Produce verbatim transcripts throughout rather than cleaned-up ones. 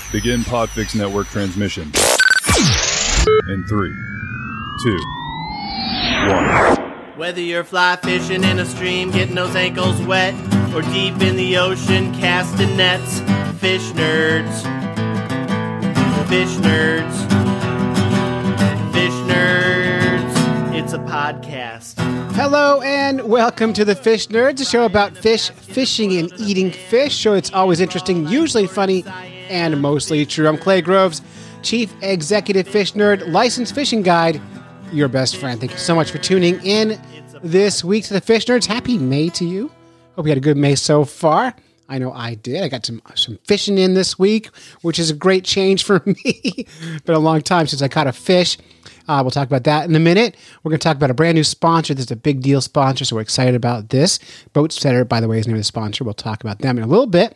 Begin Podfix Network transmission. In three, two, one. Whether you're fly fishing in a stream, getting those ankles wet, or deep in the ocean casting nets, fish nerds. Fish nerds. Fish nerds. It's a podcast. Hello and welcome to the Fish Nerds, a show about fish, fishing, and eating fish. So it's always interesting, usually funny, and mostly true. I'm Clay Groves, Chief Executive Fish Nerd, Licensed Fishing Guide, your best friend. Thank you so much for tuning in this week to the Fish Nerds. Happy May to you. Hope you had a good May so far. I know I did. I got some some fishing in this week, which is a great change for me. Been a long time since I caught a fish. Uh, we'll talk about that in a minute. We're going to talk about a brand new sponsor. This is a big deal sponsor, so we're excited about this. Boat Setter, by the way, is the name of the sponsor. We'll talk about them in a little bit.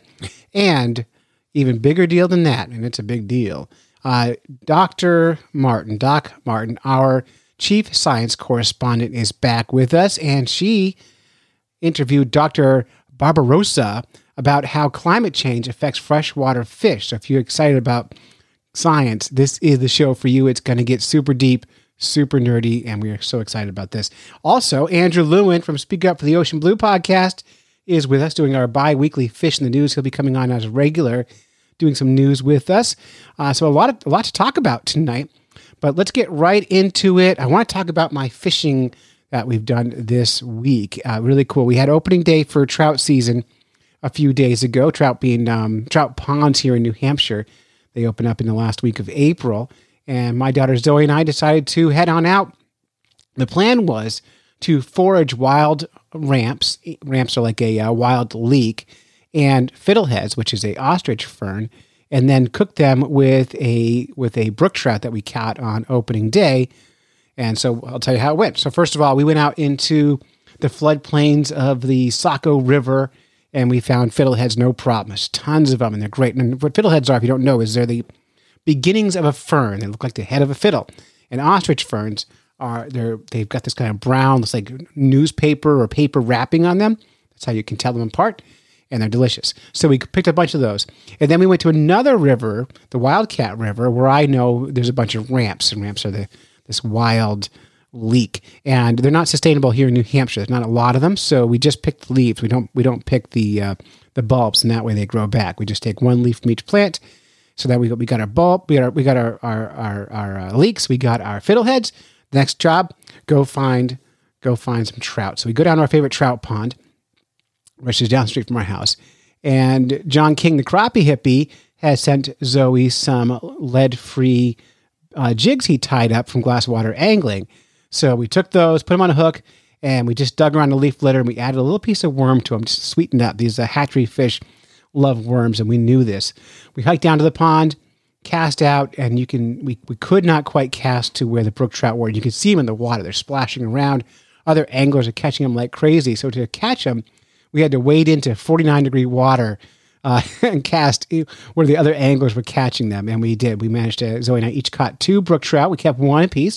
And even bigger deal than that, and it's a big deal. Uh, Doctor Martin, Doc Martin, our chief science correspondent, is back with us, and she interviewed Doctor Barbarossa about how climate change affects freshwater fish. So if you're excited about science, this is the show for you. It's going to get super deep, super nerdy, and we are so excited about this. Also, Andrew Lewin from Speak Up for the Ocean Blue podcast is with us doing our bi-weekly Fish in the News. He'll be coming on as a regular, doing some news with us. Uh, so a lot of a lot to talk about tonight, but let's get right into it. I want to talk about my fishing that we've done this week. Uh, really cool. We had opening day for trout season a few days ago. Trout being um, trout ponds here in New Hampshire. They open up in the last week of April, and my daughter Zoe and I decided to head on out. The plan was to forage wild ramps. Ramps are like a uh, wild leek, and fiddleheads, which is a ostrich fern, and then cook them with a with a brook trout that we caught on opening day. And so I'll tell you how it went. So first of all, we went out into the floodplains of the Saco River, and we found fiddleheads, no problem. There's tons of them, and they're great. And what fiddleheads are, if you don't know, is they're the beginnings of a fern. They look like the head of a fiddle. And ostrich ferns are, they're, they've got this kind of brown, looks like newspaper or paper wrapping on them. That's how you can tell them apart. And they're delicious. So we picked a bunch of those. And then we went to another river, the Wildcat River, where I know there's a bunch of ramps. And ramps are the this wild leek. And they're not sustainable here in New Hampshire. There's not a lot of them. So we just pick the leaves. We don't we don't pick the uh, the bulbs, and that way they grow back. We just take one leaf from each plant. So that we got, we got our bulb, we got our, we got our our our, our uh, leeks, we got our fiddleheads. Next job, go find go find some trout. So we go down to our favorite trout pond, which is down the street from our house. And John King, the crappie hippie, has sent Zoe some lead-free uh, jigs he tied up from Glasswater Angling. So we took those, put them on a hook, and we just dug around the leaf litter, and we added a little piece of worm to them, just sweetened up. These uh, hatchery fish love worms, and we knew this. We hiked down to the pond, cast out, and you can we, we could not quite cast to where the brook trout were. You can see them in the water. They're splashing around. Other anglers are catching them like crazy. So to catch them, we had to wade into forty-nine degree water uh, and cast where the other anglers were catching them. And we did. We managed to, Zoe and I each caught two brook trout. We kept one apiece.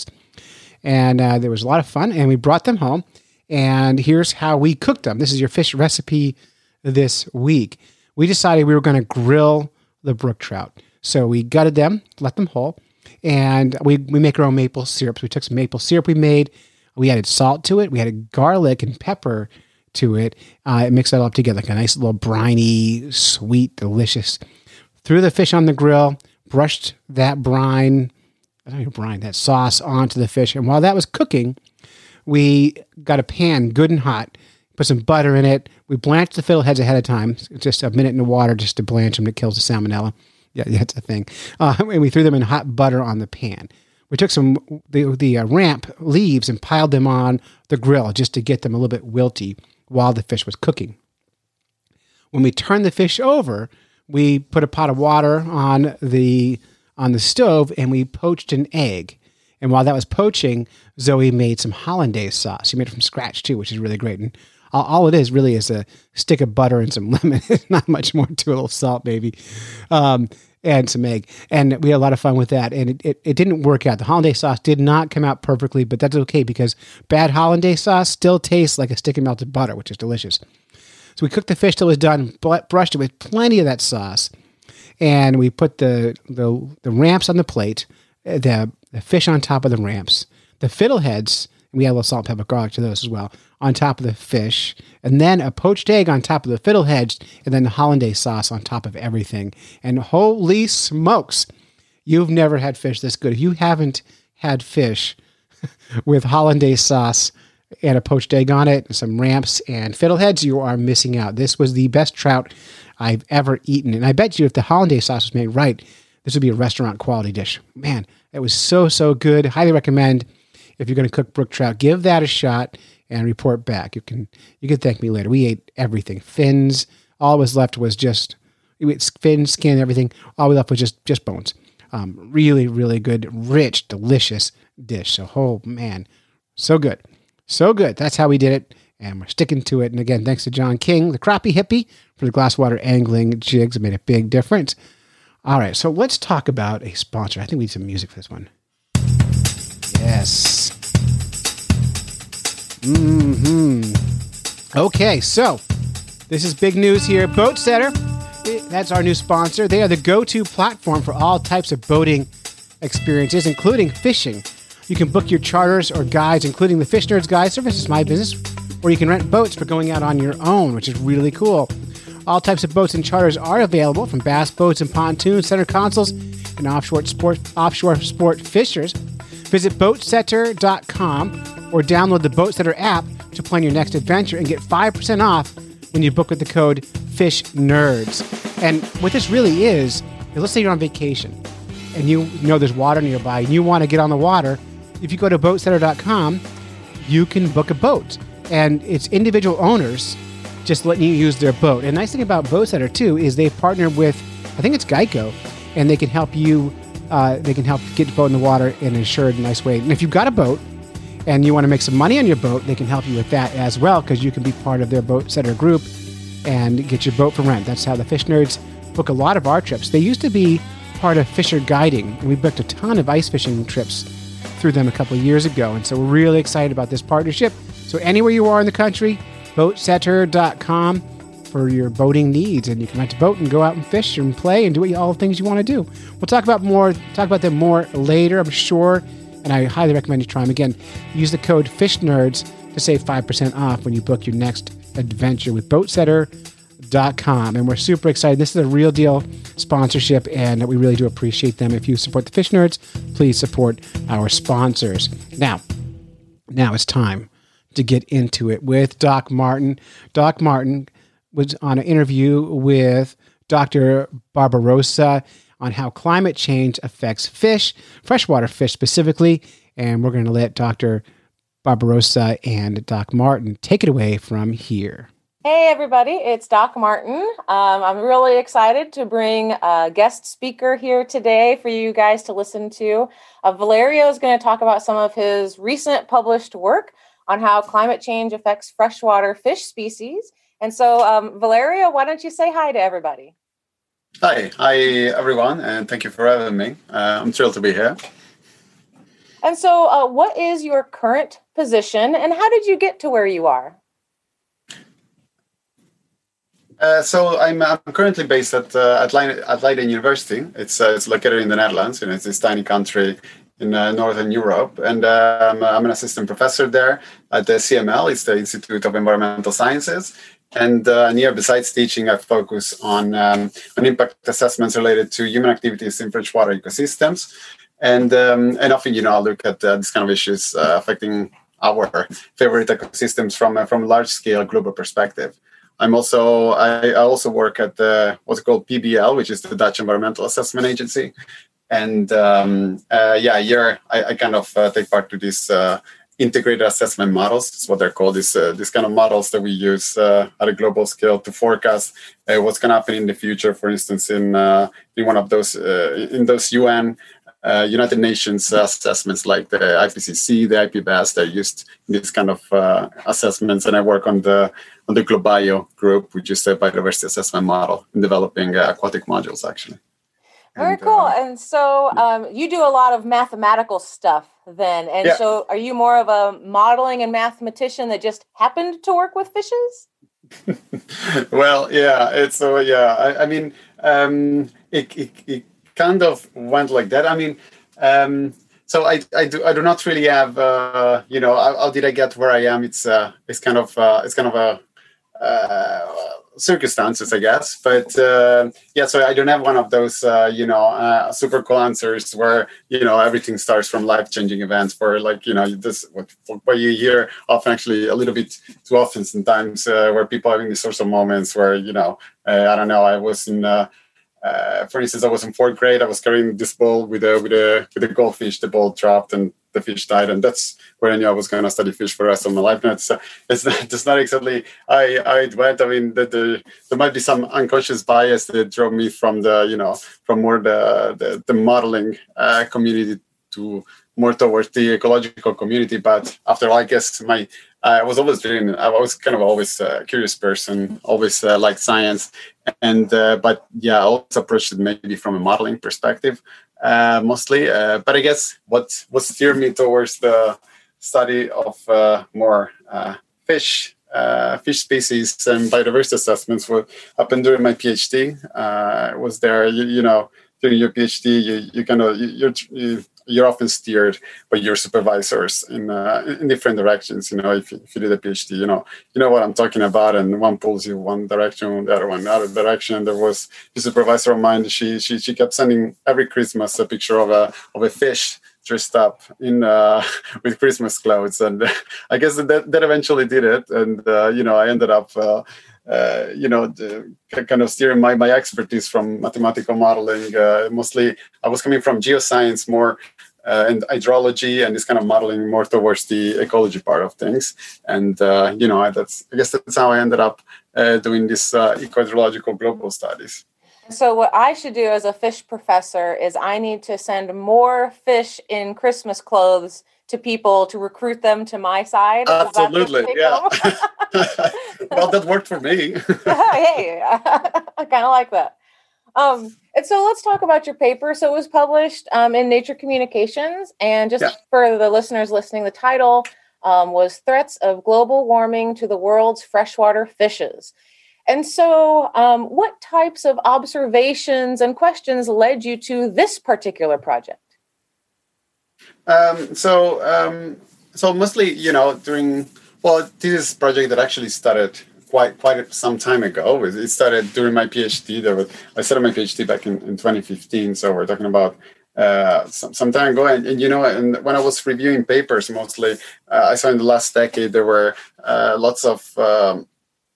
And uh, there was a lot of fun. And we brought them home. And here's how we cooked them. This is your fish recipe this week. We decided we were going to grill the brook trout. So we gutted them, let them whole. And we, we make our own maple syrup. So we took some maple syrup we made. We added salt to it. We added garlic and pepper to it. Uh, it mixed that all up together, like a nice little briny, sweet, delicious. Threw the fish on the grill, brushed that brine, I don't know, brine, that sauce onto the fish. And while that was cooking, we got a pan good and hot, put some butter in it. We blanched the fiddleheads ahead of time, just a minute in the water just to blanch them. It kills the salmonella. Yeah, that's a thing. Uh, and we threw them in hot butter on the pan. We took some the the uh, ramp leaves and piled them on the grill just to get them a little bit wilty while the fish was cooking. When we turned the fish over, we put a pot of water on the on the stove and we poached an egg. And while that was poaching, Zoe made some hollandaise sauce. She made it from scratch too, which is really great. And all, all it is really is a stick of butter and some lemon. Not much more to it, a little salt maybe. Um, and some egg. And we had a lot of fun with that. And it, it, it didn't work out. The hollandaise sauce did not come out perfectly, but that's okay because bad hollandaise sauce still tastes like a stick of melted butter, which is delicious. So we cooked the fish till it was done, brushed it with plenty of that sauce. and we put the the, the ramps on the plate, the, the fish on top of the ramps, the fiddleheads, and we add a little salt, pepper, garlic to those as well, on top of the fish, and then a poached egg on top of the fiddleheads, and then the hollandaise sauce on top of everything. And holy smokes, you've never had fish this good. If you haven't had fish with hollandaise sauce and a poached egg on it, and some ramps and fiddleheads, you are missing out. This was the best trout I've ever eaten. And I bet you if the hollandaise sauce was made right, this would be a restaurant quality dish. Man, it was so, so good. Highly recommend if you're going to cook brook trout, give that a shot and report back. You can you can thank me later. We ate everything. Fins. All was left was just we ate fin, skin, everything. All we left was just, just bones. Um, really, really good, rich, delicious dish. So, oh man, so good. So good. That's how we did it, and we're sticking to it. And again, thanks to John King, the crappie hippie, for the glasswater angling jigs. It made a big difference. All right, so let's talk about a sponsor. I think we need some music for this one. Yes. Mm-hmm. Okay, so this is big news here. Boatsetter, that's our new sponsor. They are the go-to platform for all types of boating experiences, including fishing. You can book your charters or guides, including the Fish Nerds Guide Service, is my business, or you can rent boats for going out on your own, which is really cool. All types of boats and charters are available, from bass boats and pontoons, center consoles, and offshore sport, offshore sport fishers. Visit boatsetter dot com or download the Boatsetter app to plan your next adventure and get five percent off when you book with the code FISHNERDS. And what this really is, is let's say you're on vacation and you know there's water nearby and you want to get on the water. If you go to boatsetter dot com, you can book a boat. And it's individual owners just letting you use their boat. And the nice thing about Boatsetter, too, is they've partnered with, I think it's Geico, and they can help you, uh, they can help get your boat in the water in an assured, nice way. And if you've got a boat and you want to make some money on your boat, they can help you with that as well, because you can be part of their Boatsetter group and get your boat for rent. That's how the Fish Nerds book a lot of our trips. They used to be part of Fisher Guiding, and we booked a ton of ice fishing trips through them a couple of years ago. And so we're really excited about this partnership. So anywhere you are in the country, boatsetter dot com for your boating needs, and you can rent a boat and go out and fish and play and do all the things you want to do. We'll talk about more, talk about them more later, I'm sure, and I highly recommend you try them. Again, use the code FISHNERDS to save five percent off when you book your next adventure with boatsetter dot com. And we're super excited. This is a real deal sponsorship, and we really do appreciate them. If you support the Fish Nerds, please support our sponsors. Now, now it's time to get into it with Doc Martin. Doc Martin was on an interview with Doctor Barbarossa on how climate change affects fish, freshwater fish specifically, and we're going to let Doctor Barbarossa and Doc Martin take it away from here. Hey everybody, it's Doc Martin. Um, I'm really excited to bring a guest speaker here today for you guys to listen to. Uh, Valerio is going to talk about some of his recent published work on how climate change affects freshwater fish species. And so, um, Valerio, why don't you say hi to everybody? Hi. Hi, everyone, and thank you for having me. Uh, I'm thrilled to be here. And so, uh, what is your current position, and how did you get to where you are? Uh, so I'm, I'm currently based at uh, at, Leiden, at Leiden University. It's uh, it's located in the Netherlands, and it's this tiny country in uh, Northern Europe. And um, I'm an assistant professor there at the C M L. It's the Institute of Environmental Sciences. And uh, here, besides teaching, I focus on, um, on impact assessments related to human activities in freshwater ecosystems. And um, and often, you know, I look at uh, these kind of issues uh, affecting our favorite ecosystems from, uh, from a large-scale global perspective. I'm also I, I also work at the what's called P B L, which is the Dutch Environmental Assessment Agency, and um, uh, yeah, here I, I kind of uh, take part to these uh, integrated assessment models. It's what they're called. These uh, these kind of models that we use uh, at a global scale to forecast uh, what's going to happen in the future. For instance, in uh, in one of those uh, in those U N. Uh, United Nations uh, assessments like the I P C C, the I P B E S, they're used in these kind of uh, assessments. And I work on the on the GloBio group, which is a biodiversity assessment model in developing uh, aquatic modules, actually. Very and, cool. Uh, and so um, you do a lot of mathematical stuff then. And yeah. so are you more of a modeling and mathematician that just happened to work with fishes? Well, yeah, it's so yeah. I, I mean, um, it, it it kind of went like that. I mean, um, so I I do I do not really have uh, you know how, how did I get where I am? It's uh it's kind of uh, it's kind of a uh, circumstances, I guess. But uh, yeah, so I don't have one of those, uh, you know, uh, super cool answers where, you know, everything starts from life-changing events where, like, you know, this what, what you hear often, actually a little bit too often sometimes, uh, where people are having these sorts of moments where, you know, uh, I don't know, I was in, uh, uh, for instance, I was in fourth grade, I was carrying this ball with a, with a, with a goldfish, the ball dropped and the fish died, and that's where I knew I was going to study fish for the rest of my life. Now it's, uh, it's not, it's not exactly I, I it went. I mean, the, the, there might be some unconscious bias that drove me from the, you know, from more the the, the modeling uh, community to more towards the ecological community. But after all, I guess my I was always dreaming. I was kind of always a curious person, always uh, liked science, and uh, but yeah, I also approached it maybe from a modeling perspective. Uh, mostly, uh, but I guess what what steered me towards the study of uh, more uh, fish, uh, fish species and biodiversity assessments what happened during my PhD. Uh, I was there, you, you know, during your PhD, you, you kind of you, you're you, you're often steered by your supervisors in uh, in different directions. You know, if you, if you did a PhD, you know, you know what I'm talking about, and one pulls you one direction, the other one the other direction. There was a supervisor of mine. She she she kept sending every Christmas a picture of a of a fish dressed up in uh, with Christmas clothes, and uh, I guess that that eventually did it. And uh, you know, I ended up. Uh, Uh, you know, the, kind of steering my, my expertise from mathematical modeling. Uh, mostly, I was coming from geoscience more uh, and hydrology and this kind of modeling more towards the ecology part of things. And, uh, you know, that's I guess that's how I ended up uh, doing this uh, eco-hydrological global studies. So what I should do as a fish professor is I need to send more fish in Christmas clothes to people to recruit them to my side. Absolutely, yeah. Well, that worked for me. Hey, I kind of like that. Um, and so let's talk about your paper. So it was published um, in Nature Communications, and just yeah. for the listeners listening, the title um, was Threats of Global Warming to the World's Freshwater Fishes. And so um, what types of observations and questions led you to this particular project? Um, so, um, so mostly, you know, during, well, this is a project that actually started quite quite some time ago. It started during my PhD. There was, I started my PhD back in, in twenty fifteen, so we're talking about uh, some, some time ago. And, and, you know, and when I was reviewing papers, mostly, uh, I saw in the last decade, there were uh, lots of um,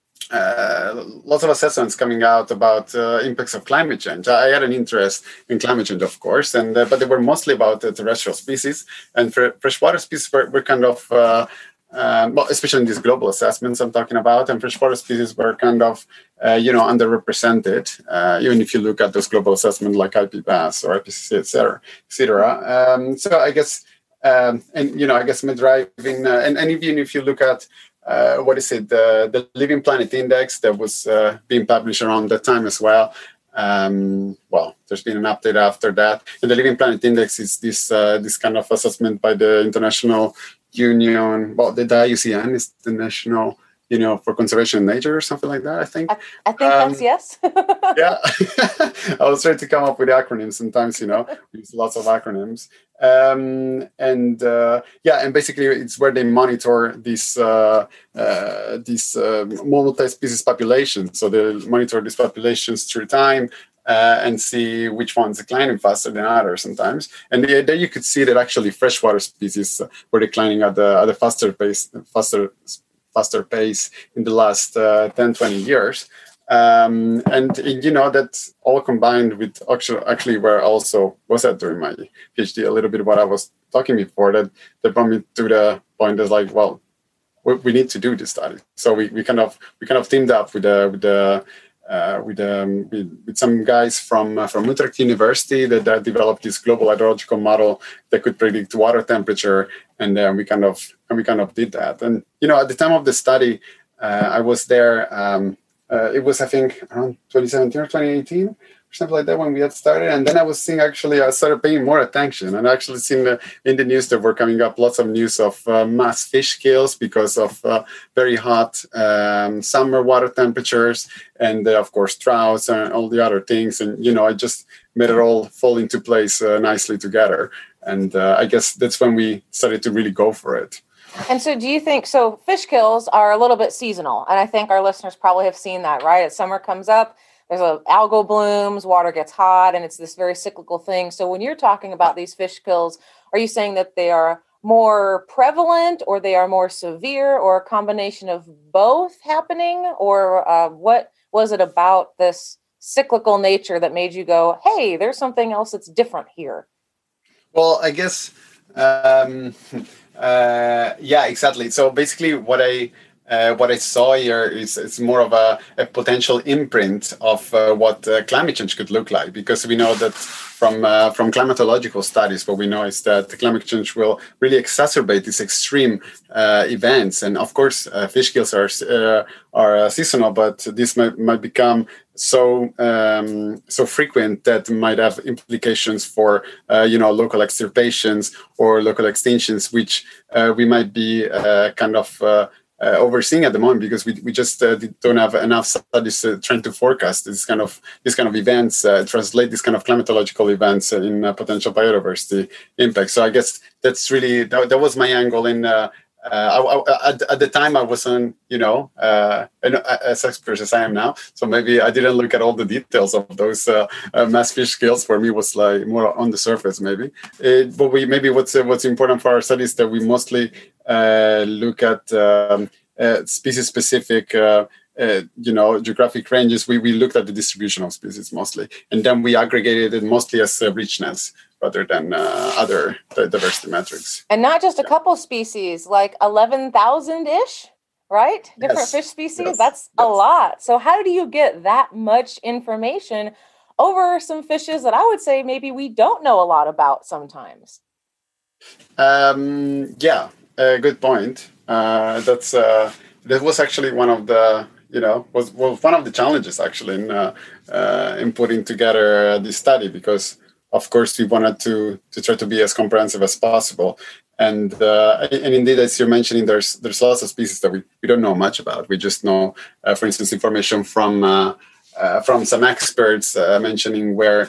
Uh, lots of assessments coming out about uh, impacts of climate change. I had an interest in climate change, of course, and uh, but they were mostly about uh, terrestrial species, and fr- freshwater species were, were kind of, uh, um, well, especially in these global assessments I'm talking about, and freshwater species were kind of, uh, you know, underrepresented. Uh, even if you look at those global assessments like I P B A S or I P C C, et cetera, et cetera. Um, so I guess, um, and you know, I guess my driving, uh, and, and even if you look at Uh, what is it? The, the Living Planet Index that was uh, being published around that time as well. Um, well, there's been an update after that. And the Living Planet Index is this uh, this kind of assessment by the International Union. Well, the I U C N is the National, you know, for Conservation of Nature or something like that, I think. I, I think um, that's yes. Yeah. I was trying to come up with acronyms. Sometimes, you know, we use lots of acronyms. Um, and uh, yeah, and basically it's where they monitor these uh, uh, these uh, multi-species populations. So they monitor these populations through time uh, and see which ones declining faster than others sometimes. And there you could see that actually freshwater species were declining at the at a faster pace, faster faster pace in the last uh, ten, twenty years. Um, and, you know, that's all combined with actually, actually where also was at during my PhD, a little bit what I was talking before, that, that brought me to the point that's like, well, we, we need to do this study. So we, we kind of we kind of teamed up with the with the uh, with, um, with with some guys from uh, from Utrecht University that, that developed this global hydrological model that could predict water temperature, and then we kind of and we kind of did that. And you know, at the time of the study, uh, I was there. Um, Uh, it was, I think, around twenty seventeen or twenty eighteen something like that when we had started. And then I was seeing, actually, I started paying more attention, and actually seeing the, in the news that were coming up lots of news of uh, mass fish kills because of uh, very hot um, summer water temperatures, and uh, of course droughts and all the other things. And, you know, I just made it all fall into place uh, nicely together. And uh, I guess that's when we started to really go for it. And so do you think, so fish kills are a little bit seasonal, and I think our listeners probably have seen that, right? As summer comes up, there's a algal blooms, water gets hot, and it's this very cyclical thing. So when you're talking about these fish kills, are you saying that they are more prevalent, or they are more severe, or a combination of both happening? Or uh, what was it about this cyclical nature that made you go, hey, there's something else that's different here? Well, I guess... Um, Uh, yeah, exactly. So basically, what I uh, what I saw here is it's more of a, a potential imprint of uh, what uh, climate change could look like, because we know that from uh, from climatological studies, what we know is that climate change will really exacerbate these extreme uh, events. And of course, uh, fish kills are uh, are uh, seasonal, but this might might become so um, so frequent that might have implications for uh, you know local extirpations or local extinctions, which uh, we might be uh, kind of uh, uh, overseeing at the moment, because we we just uh, don't have enough studies uh, trying to forecast this kind of this kind of events, uh, translate this kind of climatological events in uh, potential biodiversity impact. So I guess that's really that, that was my angle in. Uh, Uh, I, I, at, at the time, I wasn't, you know, uh, as expert as I am now. So maybe I didn't look at all the details of those uh, uh, mass fish kills. For me, it was like more on the surface, maybe. It, but we maybe what's uh, what's important for our studies is that we mostly uh, look at um, uh, species-specific. Uh, Uh, you know, geographic ranges. We we looked at the distribution of species mostly, and then we aggregated it mostly as uh, richness rather than uh, other diversity metrics. And not just a couple species, like eleven thousand ish, right? Different Yes. fish species. Yes. That's Yes. a lot. So how do you get that much information over some fishes that I would say maybe we don't know a lot about sometimes? Um, yeah, uh, good point. Uh, that's uh, that was actually one of the. You know, was, was one of the challenges actually in uh, uh, in putting together this study, because of course we wanted to to try to be as comprehensive as possible, and uh, and indeed, as you're mentioning, there's there's lots of species that we, we don't know much about. We just know, uh, for instance, information from uh, uh, from some experts uh, mentioning where.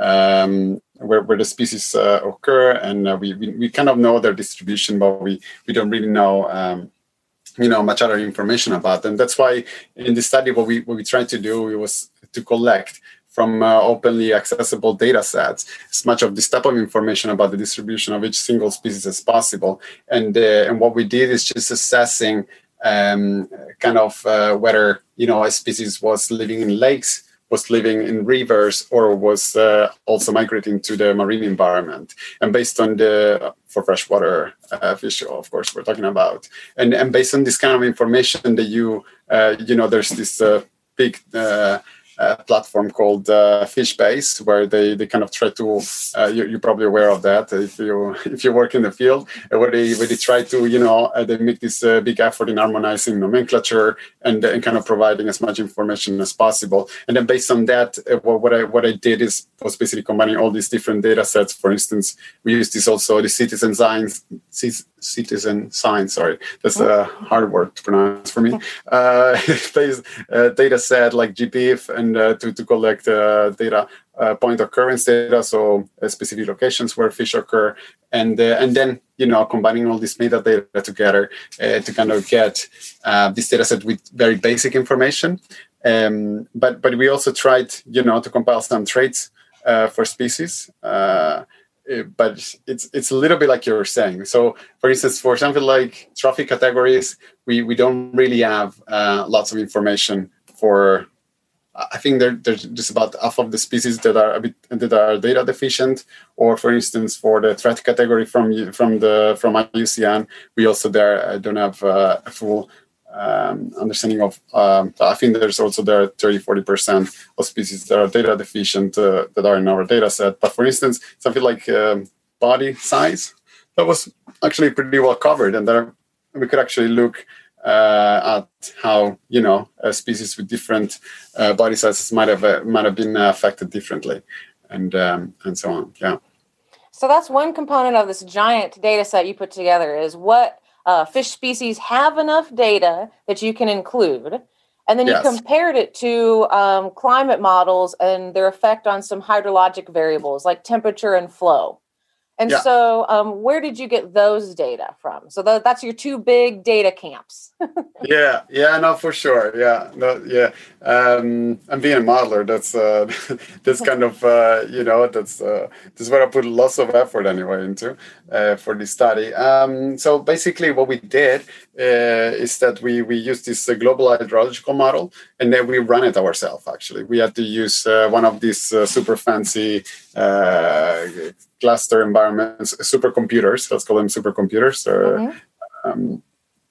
Um, where, where the species uh, occur, and uh, we, we we kind of know their distribution, but we we don't really know. Um, you know, much other information about them. That's why in the study, what we what we tried to do was to collect from uh, openly accessible data sets as much of this type of information about the distribution of each single species as possible. And uh, and what we did is just assessing um, kind of uh, whether, you know, a species was living in lakes, was living in rivers, or was uh, also migrating to the marine environment. And based on the, for freshwater uh, fish, of course, we're talking about. And and based on this kind of information that you, uh, you know, there's this uh, big uh, uh, platform called uh, FishBase, where they, they kind of try to, uh, you, you're probably aware of that if you if you work in the field, where they where they try to, you know, uh, they make this uh, big effort in harmonizing nomenclature and, and kind of providing as much information as possible. And then based on that, uh, what I what I did is was basically combining all these different data sets. For instance, we use this also the citizen science citizen science. Sorry, that's a hard word to pronounce for me. Uh, uh, data set like G P F and uh, to to collect uh, data. Uh, point occurrence data, so uh, specific locations where fish occur, and uh, and then, you know, combining all this metadata together uh, to kind of get uh, this data set with very basic information. Um, but but we also tried, you know, to compile some traits uh, for species. Uh, but it's it's a little bit like you were saying. So, for instance, for something like trophic categories, we we don't really have uh, lots of information for. I think there, there's just about half of the species that are a bit that are data deficient. Or, for instance, for the threat category from from the from I U C N, we also there don't have uh, a full um, understanding of. Um, I think there's also there thirty, forty percent of species that are data deficient uh, that are in our data set. But for instance, something like um, body size, that was actually pretty well covered, and there we could actually look. uh, at how, you know, a species with different uh, body sizes might have uh, might have been affected differently, and um, and so on. Yeah. So that's one component of this giant data set you put together is what uh, fish species have enough data that you can include. And then you Yes. compared it to um, climate models and their effect on some hydrologic variables like temperature and flow. And Yeah. so um, where did you get those data from? So th- that's your two big data camps. Yeah, yeah, no, for sure. Yeah, no, yeah. Um, and being a modeler, that's uh, that's kind of uh, you know that's uh, that's what I put lots of effort anyway into uh, for this study. Um, so basically, what we did uh, is that we we used this uh, global hydrological model, and then we run it ourselves. Actually, we had to use uh, one of these uh, super fancy uh, cluster environments, supercomputers. Let's call them supercomputers. Or, Mm-hmm. um,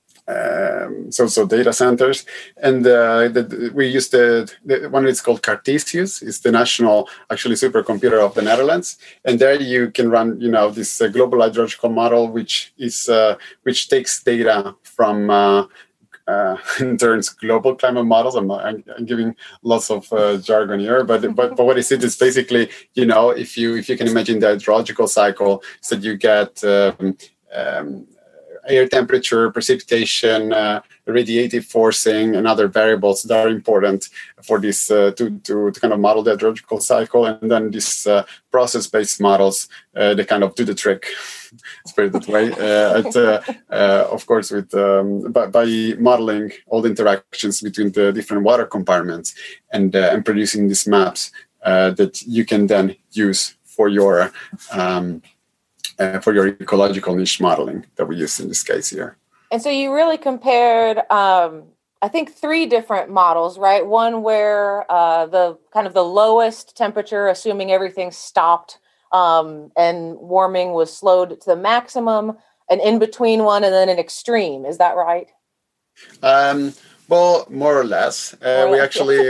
Um, so, so data centers, and uh, the, we use the, the one that's called Cartesius. It's the national, actually, supercomputer of the Netherlands, and there you can run, you know, this uh, global hydrological model, which is uh, which takes data from uh, uh, in terms of global climate models. I'm, not, I'm, I'm giving lots of uh, jargon here, but, but but what is it? It's basically, you know, if you if you can imagine the hydrological cycle, so that you get um, um, air temperature, precipitation, uh, radiative forcing, and other variables that are important for this uh, to, to to kind of model the hydrological cycle, and then these uh, process-based models uh, they kind of do the trick. Let's put it that way. Uh, at, uh, uh, of course, with um, by, by modeling all the interactions between the different water compartments and uh, and producing these maps uh, that you can then use for your um, Uh, for your ecological niche modeling that we use in this case here. And so you really compared, um, I think, three different models, right? One where uh, the kind of the lowest temperature, assuming everything stopped um, and warming was slowed to the maximum, an in-between one, and then an extreme. Is that right? Um, well, more or less. Uh, More or we less, actually,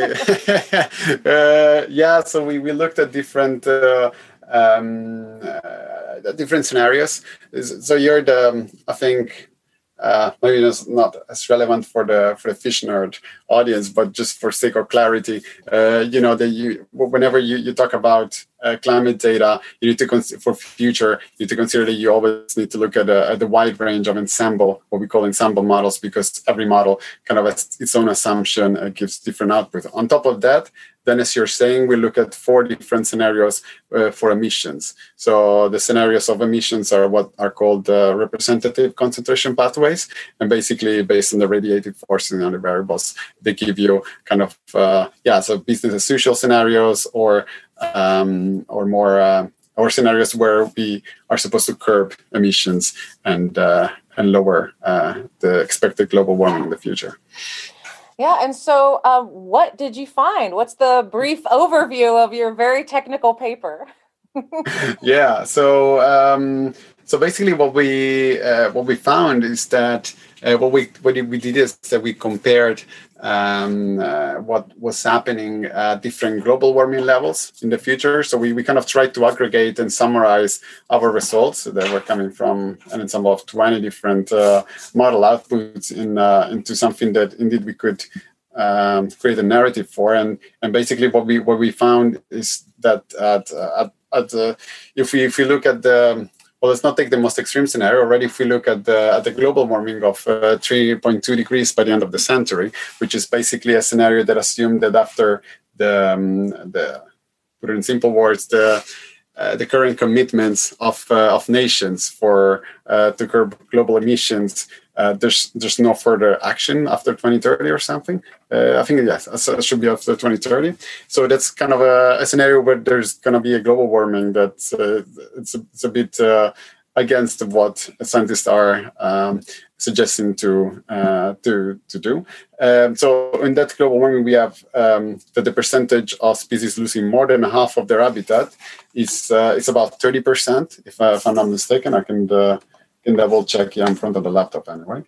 uh, yeah, so we, we looked at different uh, um, uh, different scenarios. So you're the, um, I think, uh, maybe it's not as relevant for the for the fish nerd audience, but just for sake of clarity, uh, you know that you whenever you, you talk about uh, climate data, you need to consider for future. You need to consider that you always need to look at, a, at the wide range of ensemble, what we call ensemble models, because every model kind of has its own assumption, uh, gives different output. On top of that, then, as you're saying, we look at four different scenarios uh, for emissions. So the scenarios of emissions are what are called uh, representative concentration pathways. And basically, based on the radiative forces and other variables, they give you kind of, uh, yeah, so business as usual scenarios or um, or more, uh, or scenarios where we are supposed to curb emissions and, uh, and lower uh, the expected global warming in the future. Yeah, and so uh, what did you find? What's the brief overview of your very technical paper? yeah, so um, so basically, what we uh, what we found is that uh, what we what we did is that we compared um, uh, what was happening at different global warming levels in the future. So we, we kind of tried to aggregate and summarize our results that were coming from an ensemble of twenty different uh, model outputs in uh, into something that indeed we could um, create a narrative for. And and basically, what we what we found is that at at, at uh, if we if we look at the Well, let's not take the most extreme scenario. Already, if we look at the at the global warming of uh, three point two degrees by the end of the century, which is basically a scenario that assumed that after the um, the put it in simple words, the uh, the current commitments of uh, of nations for uh, to curb global emissions, uh, there's there's no further action after twenty thirty or something. Uh, I think yes, it should be after twenty thirty. So that's kind of a, a scenario where there's going to be a global warming that's uh, it's a, it's a bit uh, against what scientists are um, suggesting to uh, to to do. Um, so in that global warming, we have um, that the percentage of species losing more than half of their habitat is uh, it's about thirty percent. If, I, if I'm not mistaken, I can uh, can double check. Yeah, in front of the laptop anyway.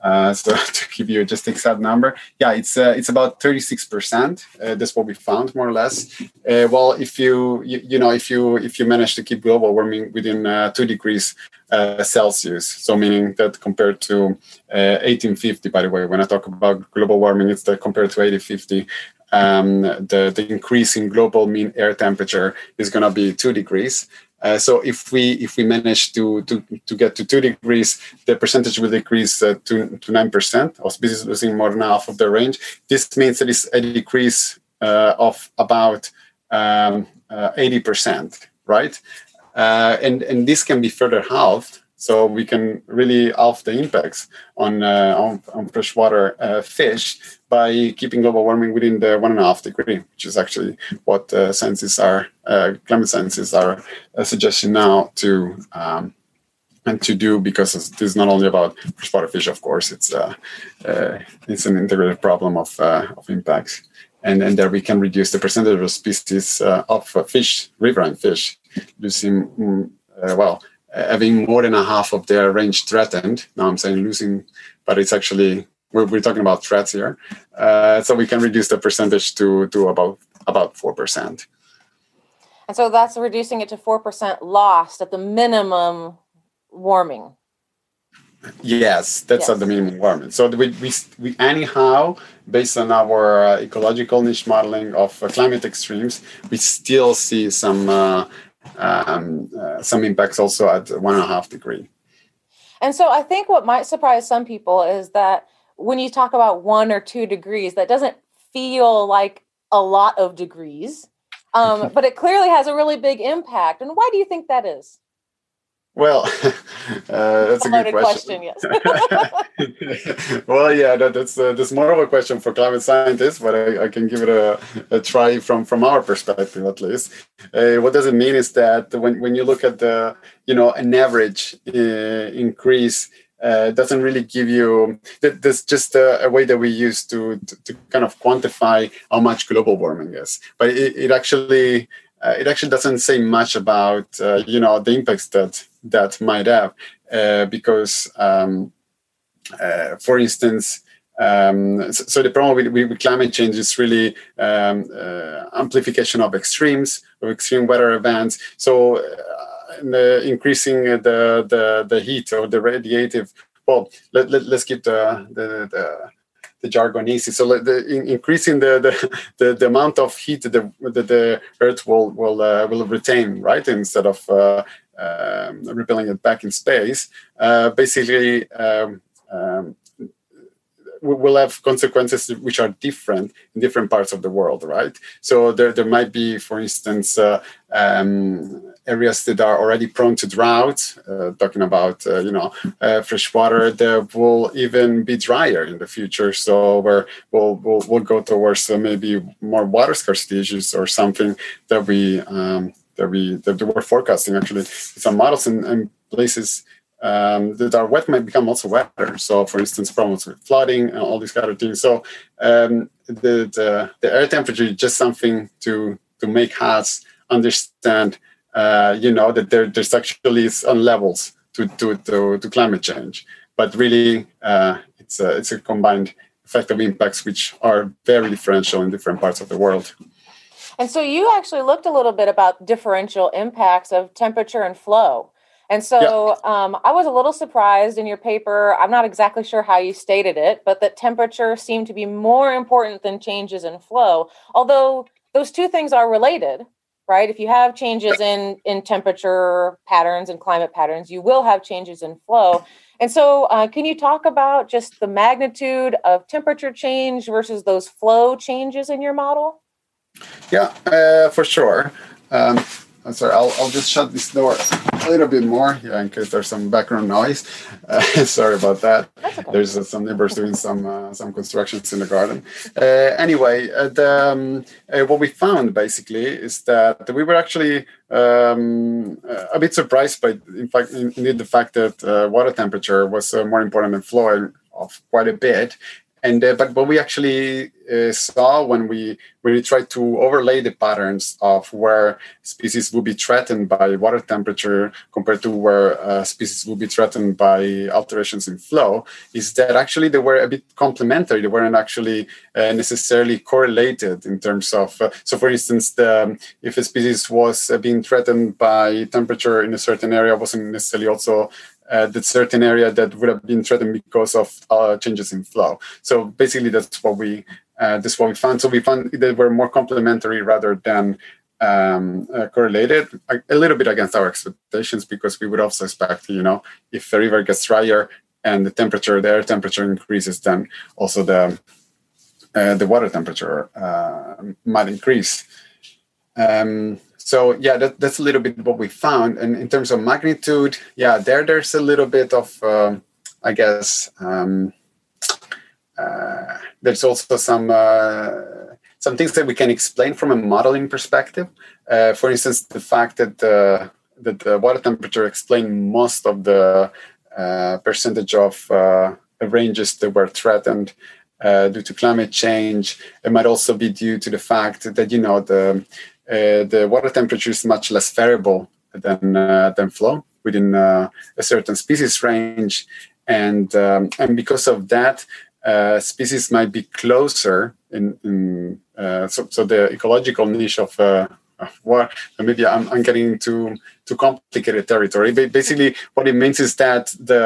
Uh, so to give you just the exact number, yeah, it's uh, it's about thirty-six percent. Uh, that's what we found, more or less. Uh, well, if you, you you know if you if you manage to keep global warming within uh, two degrees uh, Celsius, so meaning that compared to uh, eighteen fifty, by the way, when I talk about global warming, it's that compared to eighteen fifty. Um, the the increase in global mean air temperature is going to be two degrees. Uh, so if we if we manage to, to to get to two degrees, the percentage will decrease uh, to to nine percent of species losing more than half of their range. This means that it's a decrease uh, of about um, uh, eighty percent, right? Uh, and and this can be further halved. So we can really halve the impacts on uh, on, on freshwater uh, fish by keeping global warming within the one and a half degree, which is actually what uh, scientists are, uh, climate scientists are uh, suggesting now to um, and to do, because this is not only about freshwater fish, of course, it's uh, uh, it's an integrated problem of uh, of impacts, and and there we can reduce the percentage of species uh, of uh, fish, riverine fish, losing uh, well. having more than a half of their range threatened. Now I'm saying losing, but it's actually, we're, we're talking about threats here. Uh, so we can reduce the percentage to, to about about four percent. And so that's reducing it to four percent lost at the minimum warming. Yes, that's yes. at the minimum warming. So we, we, we anyhow, based on our uh, ecological niche modeling of uh, climate extremes, we still see some uh, Um, uh, some impacts also at one and a half degree. And so I think what might surprise some people is that when you talk about one or two degrees, that doesn't feel like a lot of degrees, um, but it clearly has a really big impact. And why do you think that is? Well, uh, that's a, a good question. question yes. Well, yeah, that, that's uh, that's more of a question for climate scientists, but I, I can give it a, a try from, from our perspective, at least. Uh, what does it mean is that when, when you look at the, you know, an average uh, increase, uh, doesn't really give you, that, that's just a, a way that we use to, to, to kind of quantify how much global warming is. But it, it actually... Uh, it actually doesn't say much about, uh, you know, the impacts that that might have, uh, because, um, uh, for instance, um, so, so the problem with, with climate change is really um, uh, amplification of extremes, of extreme weather events. So uh, the increasing the, the the heat or the radiative, well, let, let, let's keep the the, the the jargon easy. So the, in, increasing the, the, the, the amount of heat that the, that the Earth will will uh, will retain, right, instead of uh, um, repelling it back in space, uh, basically um, um, will have consequences which are different in different parts of the world, right? So there, there might be, for instance, uh, um, areas that are already prone to drought, uh, talking about, uh, you know, uh, fresh water that will even be drier in the future. So where we'll, we'll, we'll go towards uh, maybe more water scarcity issues or something that we, um, that we, that we're forecasting actually. Some models in, in places Um, that are wet might become also wetter. So, for instance, problems with flooding and all these kind of things. So, um, the, the the air temperature is just something to to make us understand, uh, you know, that there there's actually some levels to to to, to climate change. But really, uh, it's a it's a combined effect of impacts which are very differential in different parts of the world. And so, you actually looked a little bit about differential impacts of temperature and flow. And so yeah. um, I was a little surprised in your paper. I'm not exactly sure how you stated it, but that temperature seemed to be more important than changes in flow, although those two things are related, right? If you have changes in, in temperature patterns and climate patterns, you will have changes in flow. And so uh, can you talk about just the magnitude of temperature change versus those flow changes in your model? Yeah, uh, for sure. Um, I'm sorry, I'll, I'll just shut this door a little bit more, yeah, in case there's some background noise. Uh, sorry about that. Okay. There's uh, some neighbors doing some uh, some constructions in the garden. Uh, anyway, uh, the, um, uh, what we found basically is that we were actually um, a bit surprised by, in fact, indeed the fact that uh, water temperature was uh, more important than flow of quite a bit. And uh, but what we actually uh, saw when we when we tried to overlay the patterns of where species would be threatened by water temperature compared to where uh, species would be threatened by alterations in flow is that actually they were a bit complementary. They weren't actually uh, necessarily correlated in terms of. Uh, so, for instance, the, if a species was uh, being threatened by temperature in a certain area, wasn't necessarily also Uh, that certain area that would have been threatened because of uh, changes in flow. So basically, that's what we uh, that's what we found. So we found that were more complementary rather than um, uh, correlated. A, a little bit against our expectations because we would also expect, you know, if the river gets drier and the temperature, the air temperature increases, then also the uh, the water temperature uh, might increase. Um, So yeah, that, that's a little bit what we found. And in terms of magnitude, yeah, there there's a little bit of, um, I guess, um, uh, there's also some uh, some things that we can explain from a modeling perspective. Uh, for instance, the fact that the that the water temperature explained most of the uh, percentage of uh, ranges that were threatened uh, due to climate change. It might also be due to the fact that, you know, the Uh, the water temperature is much less variable than uh, than flow within uh, a certain species range, and um, and because of that, uh, species might be closer in, in uh, so so the ecological niche of uh, of water. Maybe I'm, I'm getting into too complicated territory. But basically, what it means is that the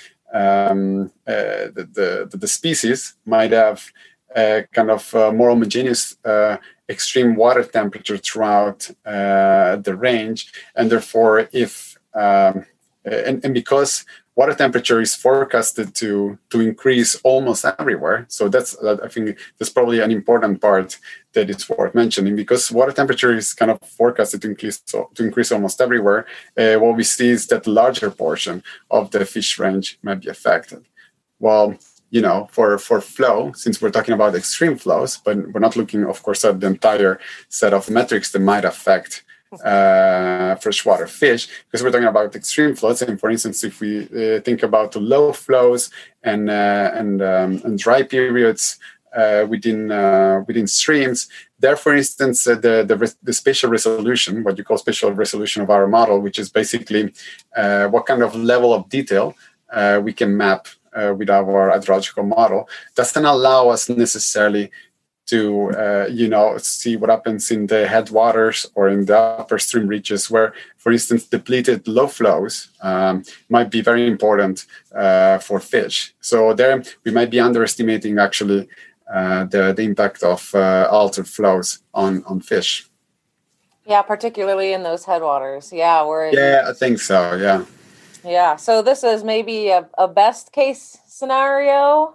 um, uh, the, the the species might have a kind of uh, more homogeneous Uh, extreme water temperature throughout uh, the range, and therefore, if um, and, and because water temperature is forecasted to to increase almost everywhere, so that's I think that's probably an important part that is worth mentioning, because water temperature is kind of forecasted to increase to increase almost everywhere. Uh, what we see is that the larger portion of the fish range might be affected. Well, you know, for, for flow, since we're talking about extreme flows, but we're not looking, of course, at the entire set of metrics that might affect uh, freshwater fish, because we're talking about extreme flows. And for instance, if we uh, think about the low flows and uh, and, um, and dry periods uh, within uh, within streams, there, for instance, uh, the, the the spatial resolution, what you call spatial resolution of our model, which is basically uh, what kind of level of detail uh, we can map Uh, with our hydrological model, doesn't allow us necessarily to, uh, you know, see what happens in the headwaters or in the upper stream reaches, where, for instance, depleted low flows um, might be very important uh, for fish. So there, we might be underestimating actually uh, the the impact of uh, altered flows on on fish. Yeah, particularly in those headwaters. Yeah, where yeah, I think so. Yeah. Yeah, so this is maybe a, a best case scenario.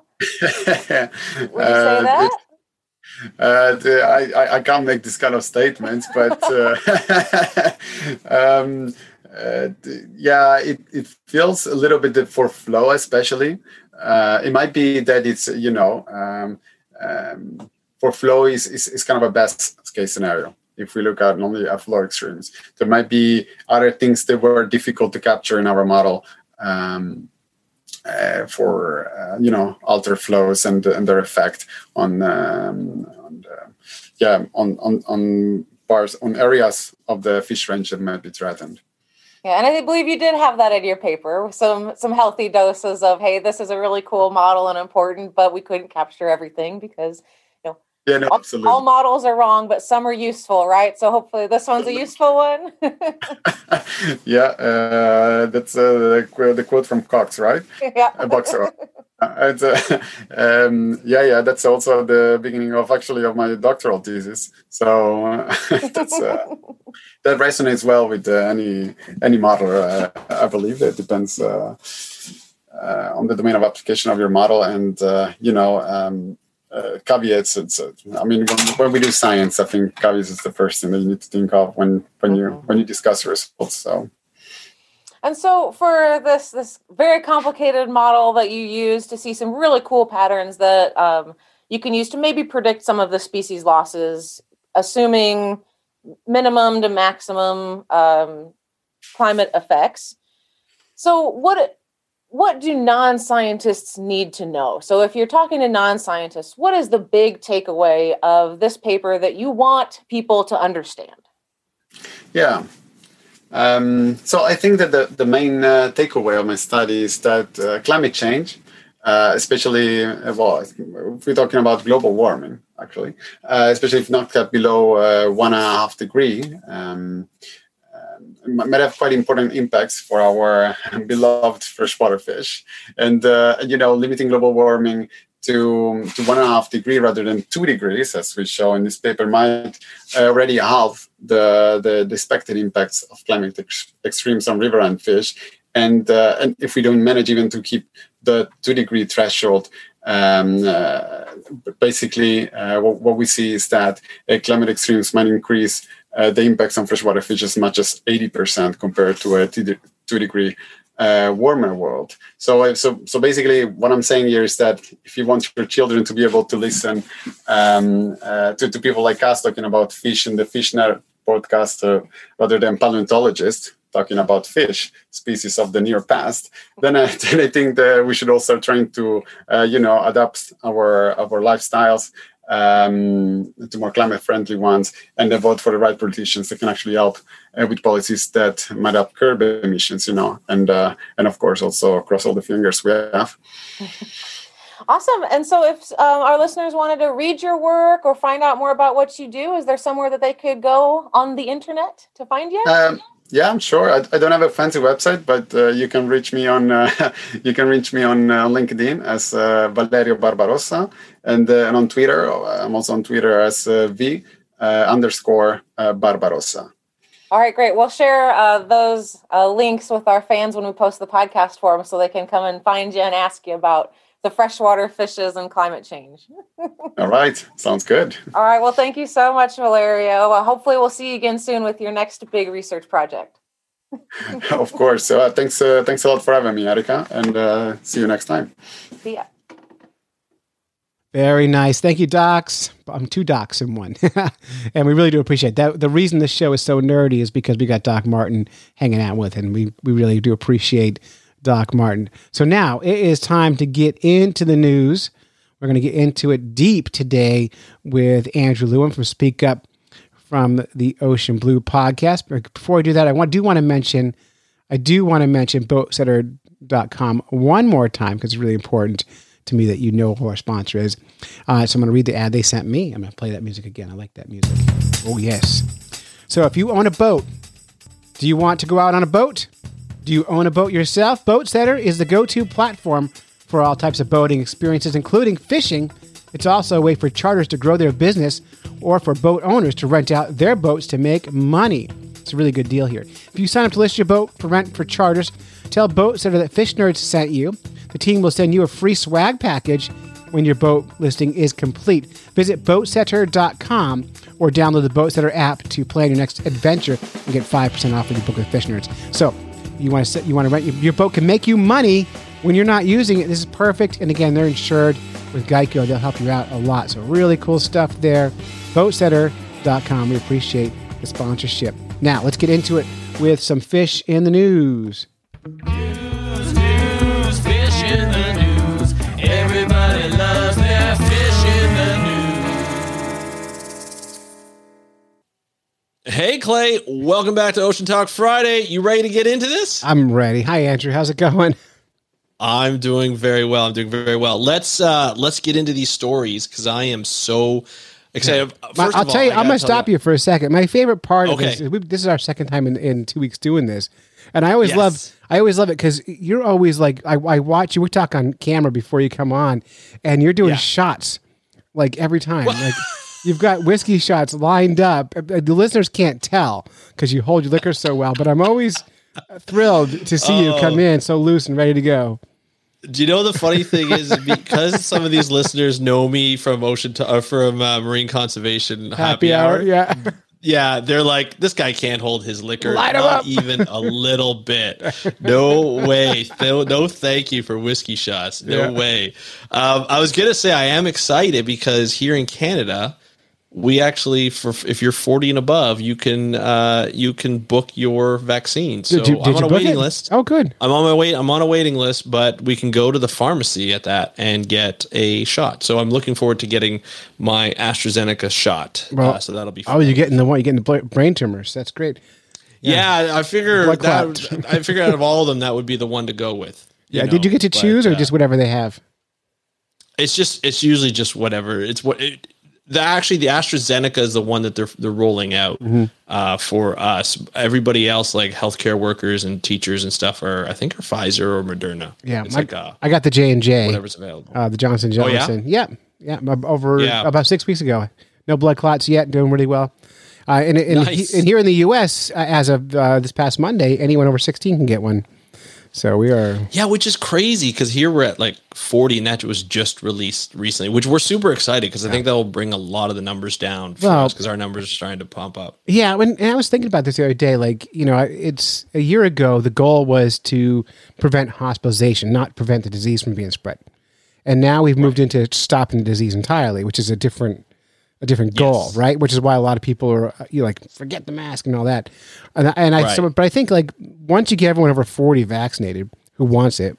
Would you say uh, that? Uh, the, I, I I can't make this kind of statements, but uh, um, uh, yeah, it, it feels a little bit for flow, especially. Uh, it might be that it's, you know, um, um, for flow is, is is kind of a best case scenario. If we look at only at flow extremes, there might be other things that were difficult to capture in our model um, uh, for uh, you know, alter flows and and their effect on, um, on the, yeah on on on parts on areas of the fish range that might be threatened. Yeah, and I believe you did have that in your paper, some some healthy doses of, hey, this is a really cool model and important, but we couldn't capture everything because. Yeah, no, all, absolutely. all models are wrong, but some are useful, right? So hopefully this one's a useful one. yeah, uh, that's uh, the, the quote from Cox, right? Yeah. A boxer. Uh, it's, uh, um, yeah, yeah, that's also the beginning of actually of my doctoral thesis. So uh, that's, uh, that resonates well with uh, any any model. Uh, I believe it depends uh, uh, on the domain of application of your model, and uh, you know. Um, Uh, caveats. It's, uh, I mean, when, when we do science, I think caveats is the first thing that you need to think of when when you mm-hmm. when you discuss results. So, and so for this this very complicated model that you use to see some really cool patterns that um, you can use to maybe predict some of the species losses, assuming minimum to maximum um, climate effects. So what? what do non-scientists need to know? So if you're talking to non-scientists, what is the big takeaway of this paper that you want people to understand? Yeah. Um, so I think that the, the main uh, takeaway of my study is that uh, climate change, uh, especially, uh, well, if we're talking about global warming, actually, uh, especially if not cut below uh, one and a half degree, um, uh, might have quite important impacts for our beloved freshwater fish. And, uh, you know, limiting global warming to, to one and a half degree rather than two degrees, as we show in this paper, might already halve the, the, the expected impacts of climate ex- extremes on riverine fish. And, uh, and if we don't manage even to keep the two degree threshold, um, uh, basically uh, what, what we see is that uh, climate extremes might increase uh, the impacts on freshwater fish as much as eighty percent compared to a two, de- two degree Uh, warmer world. So, so, so basically, what I'm saying here is that if you want your children to be able to listen um, uh, to, to people like us talking about fish in the FishNet podcast, uh, rather than paleontologists talking about fish species of the near past, then I, then I think that we should also trying to, uh, you know, adapt our our lifestyles um, to more climate-friendly ones, and then vote for the right politicians that can actually help uh, with policies that might help curb emissions, you know, and uh, and of course also cross all the fingers we have. Awesome. And so if um, our listeners wanted to read your work or find out more about what you do, is there somewhere that they could go on the internet to find you? Um, Yeah, I'm sure. I, I don't have a fancy website, but uh, you can reach me on uh, you can reach me on uh, LinkedIn as uh, Valerio Barbarossa, and uh, and on Twitter. I'm also on Twitter as uh, V uh, underscore uh, Barbarossa. All right, great. We'll share uh, those uh, links with our fans when we post the podcast for them, so they can come and find you and ask you about the freshwater fishes and climate change. All right. Sounds good. All right. Well, thank you so much, Valerio. Well, hopefully we'll see you again soon with your next big research project. Of course. Uh, thanks, uh, thanks a lot for having me, Erica, and uh, see you next time. See ya. Very nice. Thank you, Docs. I'm two Docs in one. And we really do appreciate that. The reason this show is so nerdy is because we got Doc Martin hanging out with, and we, we really do appreciate Doc Martin. So now it is time to get into the news. We're going to get into it deep today with Andrew Lewin from Speak Up from the Ocean Blue podcast. But before I do that, I want, do want to mention, I do want to mention boat setter dot com one more time, because it's really important to me that you know who our sponsor is. Uh, so I'm going to read the ad they sent me. I'm going to play that music again. I like that music. Oh, yes. So if you own a boat, do you want to go out on a boat? Do you own a boat yourself? BoatSetter is the go-to platform for all types of boating experiences, including fishing. It's also a way for charters to grow their business or for boat owners to rent out their boats to make money. It's a really good deal here. If you sign up to list your boat for rent for charters, tell BoatSetter that Fish Nerds sent you. The team will send you a free swag package when your boat listing is complete. Visit boat setter dot com or download the BoatSetter app to plan your next adventure and get five percent off when you book with Fish Nerds. So, You want to you want to rent your, your boat can make you money when you're not using it. This is perfect. And again, they're insured with Geico. They'll help you out a lot. So really cool stuff there. boat setter dot com. We appreciate the sponsorship. Now let's get into it with some fish in the news. News, news, fish in the news. Everybody loves their fish in the news. Hey, Clay. Welcome back to Ocean Talk Friday. You ready to get into this? I'm ready. Hi, Andrew. How's it going? I'm doing very well. I'm doing very well. Let's uh, let's get into these stories because I am so excited. First My, I'll of all, tell you, I I'm going gotta to tell stop you for a second. My favorite part of Okay. this, is we, this is our second time in, in two weeks doing this. And I always Yes. love, I always love it because you're always like, I, I watch you, we talk on camera before you come on, and you're doing Yeah. shots like every time. Like you've got whiskey shots lined up. Uh, The listeners can't tell because you hold your liquor so well, but I'm always thrilled to see you Oh. come in so loose and ready to go. Do you know the funny thing is because some of these listeners know me from Ocean to, uh, from uh, Marine Conservation Happy, Hour? Yeah. Yeah, they're like, this guy can't hold his liquor, Light him not up. even a little bit. No way. No, no thank you for whiskey shots. No Yeah. way. Um, I was going to say I am excited because here in Canada, we actually, for if you're forty and above, you can uh, you can book your vaccine. So Did you- did I'm you on a book waiting it? list. Oh, good. I'm on my wait. I'm on a waiting list, but we can go to the pharmacy at that and get a shot. So I'm looking forward to getting my AstraZeneca shot. Well, uh, so that'll be fun. Oh, you're getting the one. You're getting the bla- brain tumors. That's great. Yeah, I figure Blood that clot. I figure out of all of them, that would be the one to go with. you Yeah. Did you know, get to but, choose or uh, just whatever they have? It's just it's usually just whatever. It's what it, the actually the AstraZeneca is the one that they're they're rolling out Mm-hmm. uh, for us. Everybody else, like healthcare workers and teachers and stuff, are I think are Pfizer or Moderna. Yeah. it's my- like uh, I got the J and J. whatever's available. Uh, the Johnson Oh, yeah? Johnson. yeah? yeah, ab- Over Yeah. about six weeks ago. No blood clots yet. Doing really well. Uh, and, and, Nice. and here in the U S, uh, as of uh, this past Monday, anyone over sixteen can get one. So we are. Yeah, which is crazy because here we're at like forty, and that was just released recently, which we're super excited because I think that will bring a lot of the numbers down for Well- us because our numbers are starting to pump up. Yeah, when and I was thinking about this the other day. Like, you know, it's a year ago. The goal was to prevent hospitalization, not prevent the disease from being spread. And now we've moved into stopping the disease entirely, which is a different, a different goal, Yes. right? Which is why a lot of people are, uh, you know, like, forget the mask and all that. And, I- and I, Right. so, but I think like once you get everyone over forty vaccinated who wants it,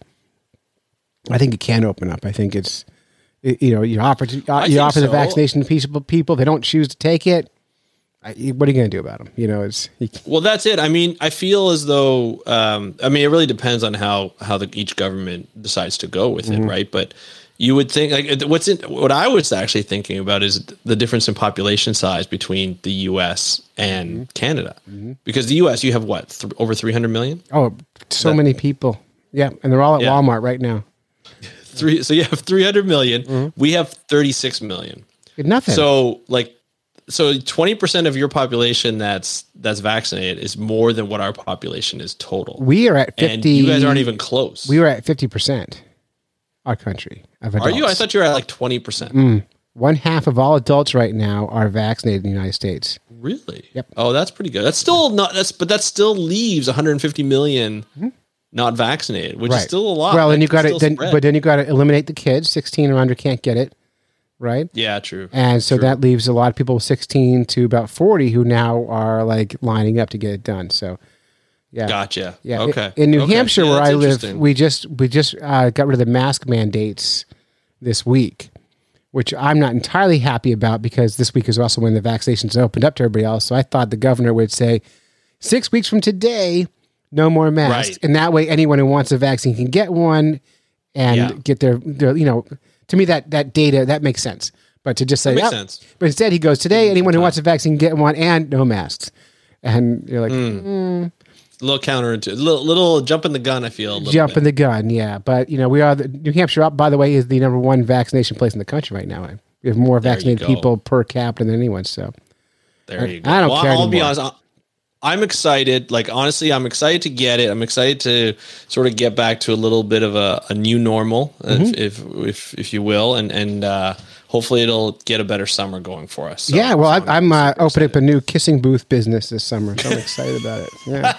I think it can open up. I think it's, it- you know, you offer to, uh, you think offer the so. vaccination to people. People, they don't choose to take it. I, what are you going to do about them? You know, it's you, Well, that's it. I mean, I feel as though, um, I mean, it really depends on how how the, each government decides to go with it, right? But you would think, like, it- what's in, what I was actually thinking about is the difference in population size between the U S and Canada, because the U S you have what th- over three hundred million, oh, so That- many people. Yeah, and they're all at Yeah. Walmart right now. three. So you have three hundred million. We have thirty-six million. Nothing. So like, so twenty percent of your population that's that's vaccinated is more than what our population is total. we are at fifty. and you guys aren't even close. We were at fifty percent. Our country of adults. Are you? I thought you were at like twenty percent. One half of all adults right now are vaccinated in the United States. Really? Yep. Oh, that's pretty good. That's still not. That's but that still leaves one hundred fifty million not vaccinated, which is still a lot. Well, That then you can got to still then, spread. but then you got to eliminate the kids. Sixteen or under can't get it, right? yeah, true. And so True. that leaves a lot of people sixteen to about forty who now are like lining up to get it done. So, yeah, Gotcha. Yeah. Okay. In, in New Okay. Hampshire, Yeah, where that's I live, interesting. we just we just uh, got rid of the mask mandates this week, which I'm not entirely happy about because this week is also when the vaccinations opened up to everybody else. So I thought the governor would say six weeks from today, no more masks, Right. and that way anyone who wants a vaccine can get one and Yeah. get their, their, you know, to me that that data that makes sense. But to just say, That makes "Oh," sense. but instead he goes today, anyone who wants a vaccine can get one and no masks, and you're like. a little counterintuitive, little, little jump in the gun. I feel a little Jump bit. in the gun, yeah. But you know, we are the, New Hampshire. By the way, is the number one vaccination place in the country right now. We have more There you vaccinated go. people per capita than anyone. So There you go. I don't well, care I'll be anymore. honest. I- I'm excited. Like, honestly, I'm excited to get it. I'm excited to sort of get back to a little bit of a, a new normal, Mm-hmm. if, if if if you will, and and uh, hopefully it'll get a better summer going for us. So- yeah, well, so I, I'm uh, super opening up a excited. new kissing booth business this summer. So I'm excited about it. Yeah,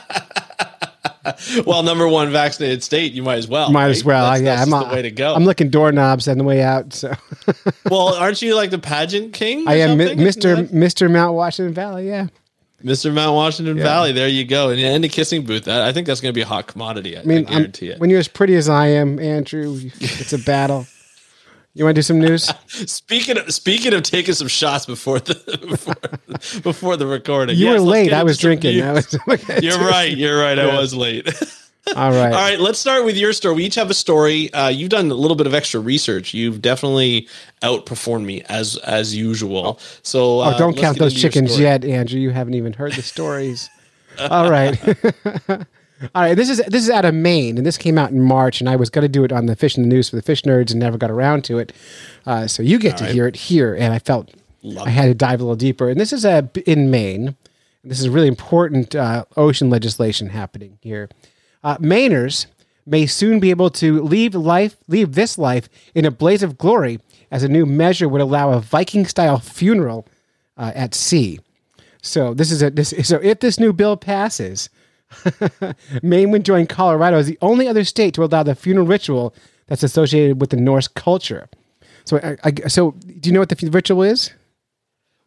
Well, number one vaccinated state, you might as well. might right? as well. That's, yeah, that's I'm just uh, the way to go. I'm looking doorknobs on the way out. So well, aren't you like the pageant king? or I am Mi- something? Mister Isn't that- Mister Mount Washington Valley. Yeah, Mister Mount Washington Valley. There you go. And, and the kissing booth. I, I think that's going to be a hot commodity. I, I mean, I I'm- guarantee it. when you're as pretty as I am, Andrew, it's a battle. You want to do some news? Speaking of speaking of taking some shots before the before, before the recording, You Yes, were let's late. get I into was some drinking. news. I was, You're right. You're right. I was late. All right. All right. Let's start with your story. We each have a story. Uh, you've done a little bit of extra research. You've definitely outperformed me as as usual. So uh, Oh, don't let's count get those into your chickens story. yet, Andrew. You haven't even heard the stories. All right. All right. This is this is out of Maine, and this came out in March, and I was going to do it on the Fish in the News for the Fish Nerds and never got around to it. Uh, so you get to hear it here, and I felt Love I had to dive a little deeper. And this is uh, in Maine. This is really important uh, ocean legislation happening here. Uh, Mainers may soon be able to leave life, leave this life in a blaze of glory, as a new measure would allow a Viking-style funeral uh, at sea. So this is a this. So if this new bill passes, Maine would join Colorado as the only other state to allow the funeral ritual that's associated with the Norse culture. So, I, I, so do you know what the fu- ritual is?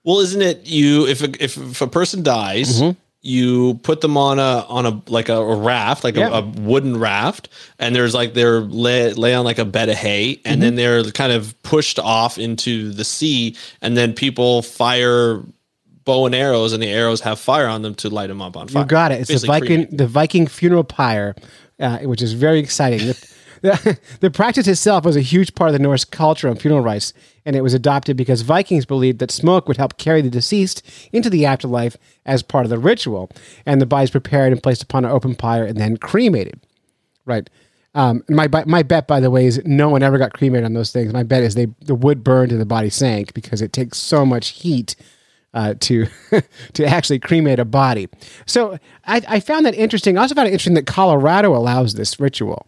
Well, isn't it you if a, if, if a person dies, Mhm. you put them on a on a like a, a raft, like Yeah. a, a wooden raft, and there's like they're lay, lay on like a bed of hay, and then they're kind of pushed off into the sea, and then people fire bow and arrows, and the arrows have fire on them to light them up on fire. You got it. It's the Basically Viking, cremating. the Viking funeral pyre, uh, which is very exciting. The, the, the practice itself was a huge part of the Norse culture and funeral rites, and it was adopted because Vikings believed that smoke would help carry the deceased into the afterlife as part of the ritual, and the body is prepared and placed upon an open pyre and then cremated. Right. Um, my my bet, by the way, is no one ever got cremated on those things. My bet is they the wood burned and the body sank because it takes so much heat uh, to to actually cremate a body. So I, I found that interesting. I also found it interesting that Colorado allows this ritual,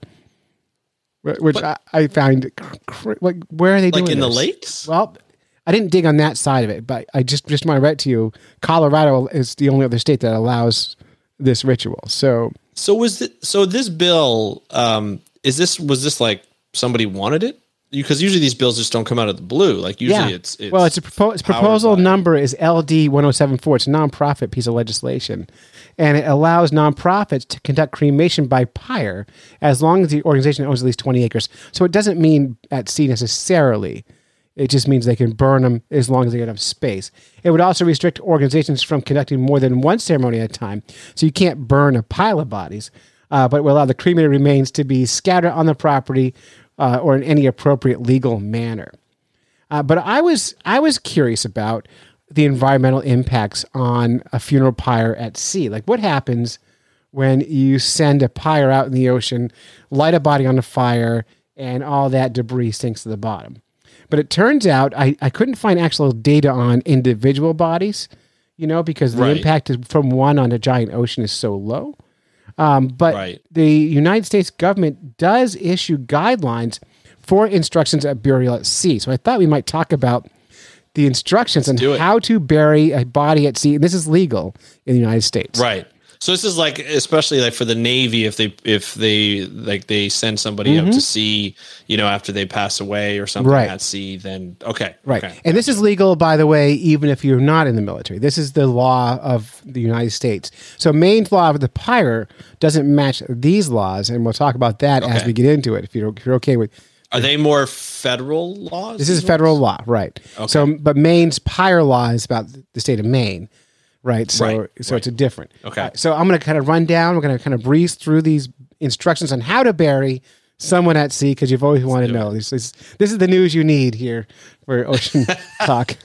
wh- which I, I found cr- cr- like where are they Like doing in the this? lakes? Well, I didn't dig on that side of it, but I just just want to read to you. Colorado is the only other state that allows this ritual. So. So was it? So this bill, um, is this was this like somebody wanted it? Because usually these bills just don't come out of the blue. Like usually it's, it's well, it's a propo- its powered proposal by- number is L D one oh seven four. It's a nonprofit piece of legislation, and it allows nonprofits to conduct cremation by pyre as long as the organization owns at least twenty acres. So it doesn't mean at sea necessarily. It just means they can burn them as long as they get enough space. It would also restrict organizations from conducting more than one ceremony at a time. So you can't burn a pile of bodies, uh, but it will allow the cremated remains to be scattered on the property uh, or in any appropriate legal manner. Uh, but I was I was curious about the environmental impacts on a funeral pyre at sea. Like what happens when you send a pyre out in the ocean, light a body on a fire, and all that debris sinks to the bottom? But it turns out I, I couldn't find actual data on individual bodies, you know, because the Right. impact is from one on a giant ocean is so low. Um, but Right. the United States government does issue guidelines for instructions at burial at sea. So I thought we might talk about the instructions on do it. how to bury a body at sea. And this is legal in the United States. Right. So this is like, especially like for the Navy, if they if they like they send somebody out to sea, you know, after they pass away or something Right. at sea, then okay, Right. okay. And this is legal, by the way, even if you're not in the military. This is the law of the United States. So Maine's law of the pyre doesn't match these laws, and we'll talk about that as Okay. we get into it, if you're, if you're okay with. Are they more federal laws? This is these federal ones? law, right? So, but Maine's pyre law is about the state of Maine, right? So, Right, so it's a different. Okay. Uh, so I'm going to kind of run down. We're going to kind of breeze through these instructions on how to bury someone at sea because you've always wanted to do know. This is this is the news you need here for Ocean Talk.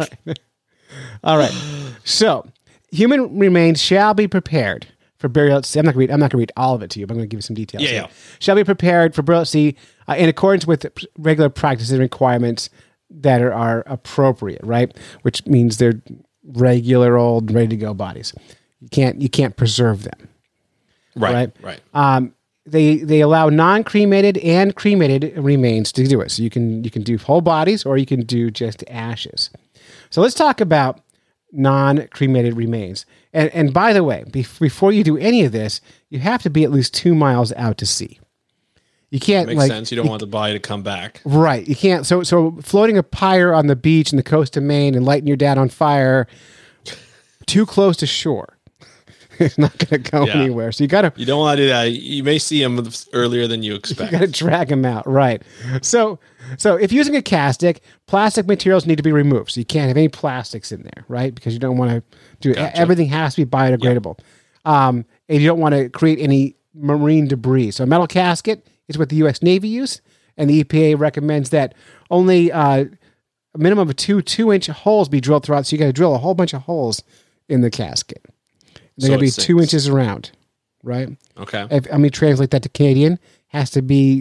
All right. So, human remains shall be prepared for burial at sea. I'm not going to read. I'm not going to read all of it to you, but I'm going to give you some details. Yeah, here. yeah. Shall be prepared for burial at sea uh, in accordance with regular practices and requirements that are, are appropriate. Right, which means they're regular old ready to go bodies. You can't you can't preserve them. Right, Right. right. Um, they they allow non-cremated and cremated remains to do it. So you can you can do whole bodies or you can do just ashes. So let's talk about non-cremated remains. And and by the way, be, before you do any of this, you have to be at least two miles out to sea. You can't Makes like sense. You don't want the body to come back. right. You can't. So so floating a pyre on the beach in the coast of Maine and lighting your dad on fire too close to shore. It's not going to go Yeah. anywhere. So you got to You don't want to do that. You may see them earlier than you you expect. got to drag them out, right? So, so if using a castic, plastic materials need to be removed. So you can't have any plastics in there, right? Because you don't want to do it. Gotcha. Everything has to be biodegradable, um, and you don't want to create any marine debris. So, a metal casket is what the U S Navy use, and the E P A recommends that only uh, a minimum of two two-inch holes be drilled throughout. So you got to drill a whole bunch of holes in the casket. They're So going to be it two sinks. inches around, right? Okay. If, I mean, translate that to Canadian, has to be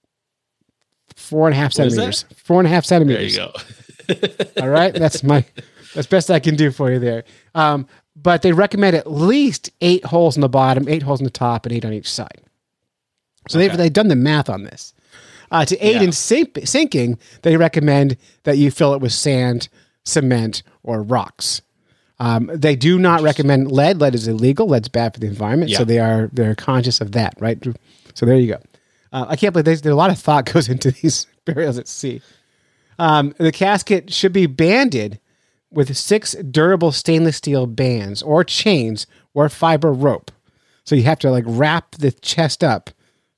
four and a half What is centimeters. Four and a half There centimeters. you go. All right, that's my that's best I can do for you there. Um, but they recommend at least eight holes in the bottom, eight holes in the top, and eight on each side. So they've Okay. they've done the math on this. Uh, to aid Yeah. in sink, sinking, they recommend that you fill it with sand, cement, or rocks. Um, they do not recommend lead. Lead is illegal. Lead's bad for the environment. So Yeah. they are they're conscious of that, right? So there you go. Uh, I can't believe there's, there's a lot of thought goes into these burials at sea. Um, the casket should be banded with six durable stainless steel bands or chains or fiber rope. So you have to like wrap the chest up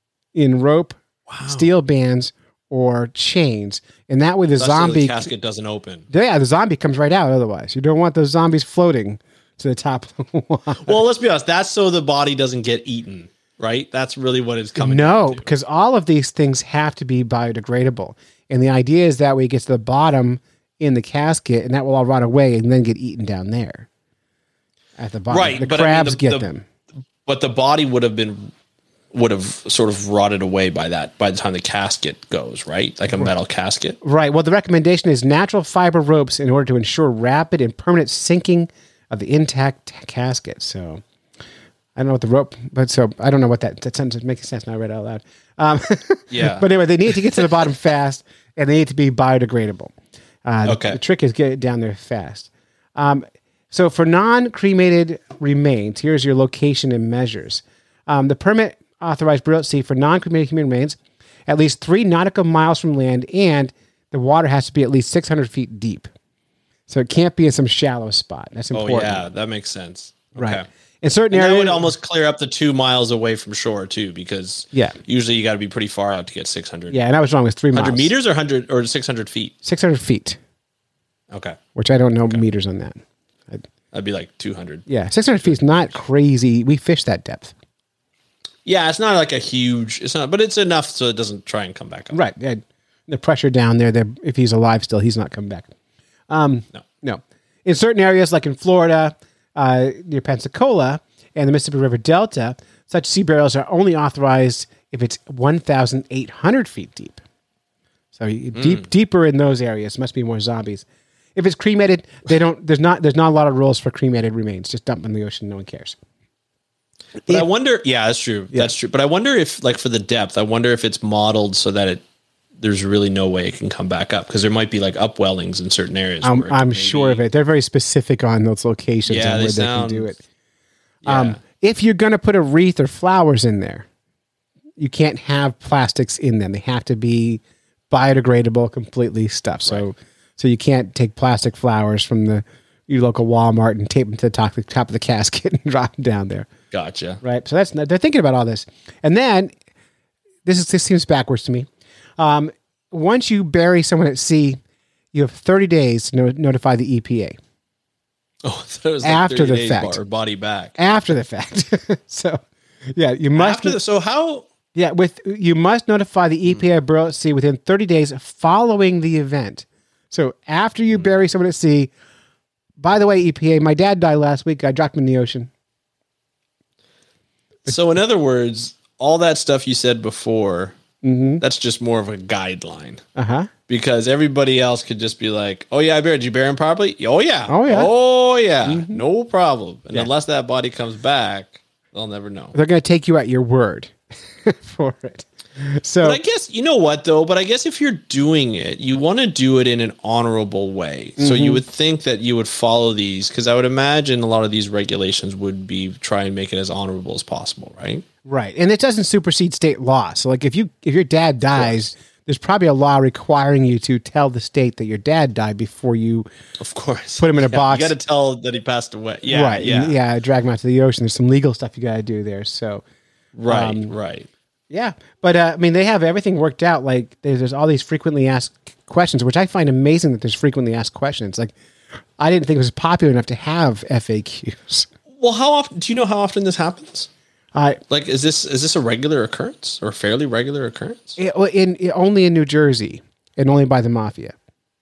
in rope, wow. steel bands, or chains. And that way the That's zombie... So the casket doesn't open. Yeah, the zombie comes right out otherwise. You don't want those zombies floating to the top of the water. Well, let's be honest. That's so the body doesn't get eaten, right? That's really what it's coming No, to. because all of these things have to be biodegradable. And the idea is that way it gets to the bottom in the casket, and that will all rot away and then get eaten down there at the bottom. Right, the but I mean, crabs the- get the- them. But the body would have been would have sort of rotted away by that by the time the casket goes, right? Like a metal casket. Right. Well, the recommendation is natural fiber ropes in order to ensure rapid and permanent sinking of the intact casket. So I don't know what the rope, but so I don't know what that that sentence makes sense now. I read it out loud. Um, Yeah. But anyway, they need to get to the bottom fast, and they need to be biodegradable. Uh, the- Okay. The, trick is get it down there fast. Um, so for non-cremated remains, here's your location and measures. Um, the permit authorized burial at sea for non-cremated human remains at least three nautical miles from land, and the water has to be at least six hundred feet deep. So it can't be in some shallow spot. That's Oh important. yeah, that makes sense. Right. Okay. In certain And that areas, would almost clear up the two miles away from shore too, because Yeah. usually you got to be pretty far out to get six hundred. yeah, and I was wrong. It was three one hundred miles. meters or one hundred or six hundred feet. six hundred feet, Okay, which I don't know meters on that. that'd be like two hundred. Yeah, six hundred feet is not crazy. We fish that depth. Yeah, it's not like a huge. It's not, but it's enough so it doesn't try and come back up. Right. Yeah, the pressure down there, they're- if he's alive still, he's not coming back. Um, No. No. In certain areas, like in Florida, uh, near Pensacola, and the Mississippi River Delta, such sea burials are only authorized if it's one thousand eight hundred feet deep. So you- deep, deeper in those areas must be more zombies. If it's cremated, they don't. There's not. There's not a lot of rules for cremated remains. Just dump them in the ocean. No one cares. But I wonder. Yeah, that's true. That's true. But I wonder if, like, for the depth, I wonder if it's modeled so that it there's really no way it can come back up, because there might be like upwellings in certain areas. I'm, where it I'm maybe- sure of it. They're very specific on those locations Yeah, and they where sound- they can do it. Yeah. Um, if you're going to put a wreath or flowers in there, you can't have plastics in them. They have to be biodegradable, completely stuff. So, Right. so you can't take plastic flowers from the your local Walmart and tape them to the top, the top of the casket and drop them down there. Gotcha. Right. So that's they're thinking about all this, and then this is this seems backwards to me. Um, once you bury someone at sea, you have thirty days to no- notify the E P A. Oh, that was like After thirty the days fact. Or body back. After the fact. So, yeah, you must. After the, so how? yeah, with you must notify the E P A of burial at sea within thirty days following the event. So after you bury someone at sea. By the way, E P A, my dad died last week. I dropped him in the ocean. So in other words, all that stuff you said before, Mm-hmm. that's just more of a guideline. Uh huh. Because everybody else could just be like, "Oh yeah, I buried. Did you bury him properly? Oh yeah. Oh, yeah. Oh yeah. No problem." And Yeah. unless that body comes back, they'll never know. They're going to take you at your word for it. So But I guess you know what though. But I guess if you're doing it, you want to do it in an honorable way. So Mm-hmm. you would think that you would follow these, because I would imagine a lot of these regulations would be try and make it as honorable as possible, right? right, and it doesn't supersede state law. So, like, if you if your dad dies, there's probably a law requiring you to tell the state that your dad died before you Of course. Put him in a Yeah, box. You got to tell that he passed away. Yeah. right, Yeah. and- yeah, drag him out to the ocean. There's some legal stuff you got to do there. So, Right. Um, right. yeah, but uh, I mean, they have everything worked out. Like, there's, there's all these frequently asked questions, which I find amazing that there's frequently asked questions. Like, I didn't think it was popular enough to have F A Qs. Well, how often do you know how often this happens? I Like, is this is this a regular occurrence or a fairly regular occurrence? It- well, in, in only in New Jersey and only by the mafia.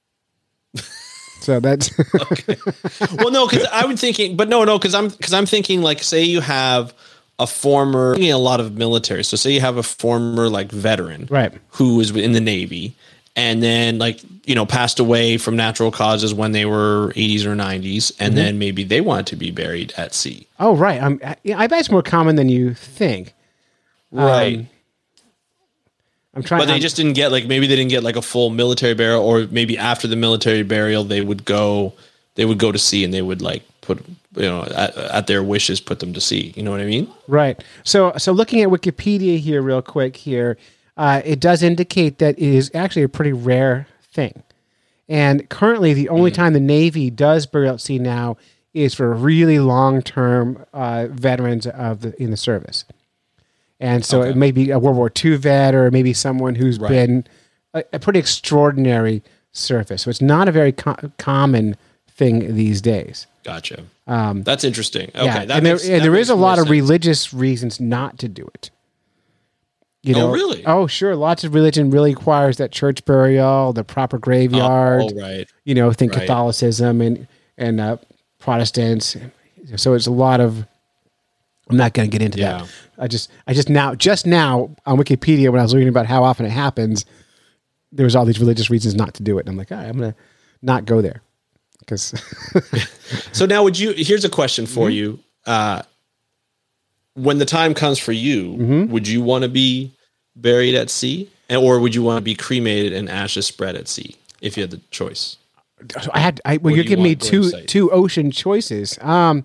So that's Well, no, because I was thinking, but no, no, because I'm because I'm thinking like, say you have a former, a lot of military. So say you have a former like veteran, Right. who was in the Navy, and then like you know passed away from natural causes when they were eighties or nineties, and Mm-hmm. then maybe they wanted to be buried at sea. oh right. Um, I, I bet it's more common than you think. Right. Um, I'm trying. But they I'm- just didn't get like maybe they didn't get like a full military burial, or maybe after the military burial they would go they would go to sea and they would like put you know at, at their wishes put them to sea. You know what I mean? right. So so looking at Wikipedia here, real quick here, uh, it does indicate that it is actually a pretty rare thing, And currently, the only time the Navy does burial at sea now is for really long-term uh, veterans of the in the service. And so Okay. it may be a World War Two vet, or maybe someone who's Right. been a, a pretty extraordinary service. So it's not a very co- common thing these days. Gotcha. Um, That's interesting. Okay, Yeah, that and there, makes, and that there makes is a more lot of sense. religious reasons not to do it. You Oh, know, really? Oh, sure. Lots of religion really requires that church burial, the proper graveyard. Oh, right. You know, think Right. Catholicism and and uh, Protestants. So it's a lot of. I'm not going to get into Yeah. that. I just, I just now, just now on Wikipedia when I was reading about how often it happens, there was all these religious reasons not to do it, and I'm like, all right, I'm going to not go there because. So now, would you? Here's a question for Mm-hmm. you. Uh, when the time comes for you, Mm-hmm. would you want to be buried at sea, and or would you want to be cremated and ashes spread at sea if you had the choice? I had. I, well, Or you're do you giving me want two gravesite? two ocean choices. Um,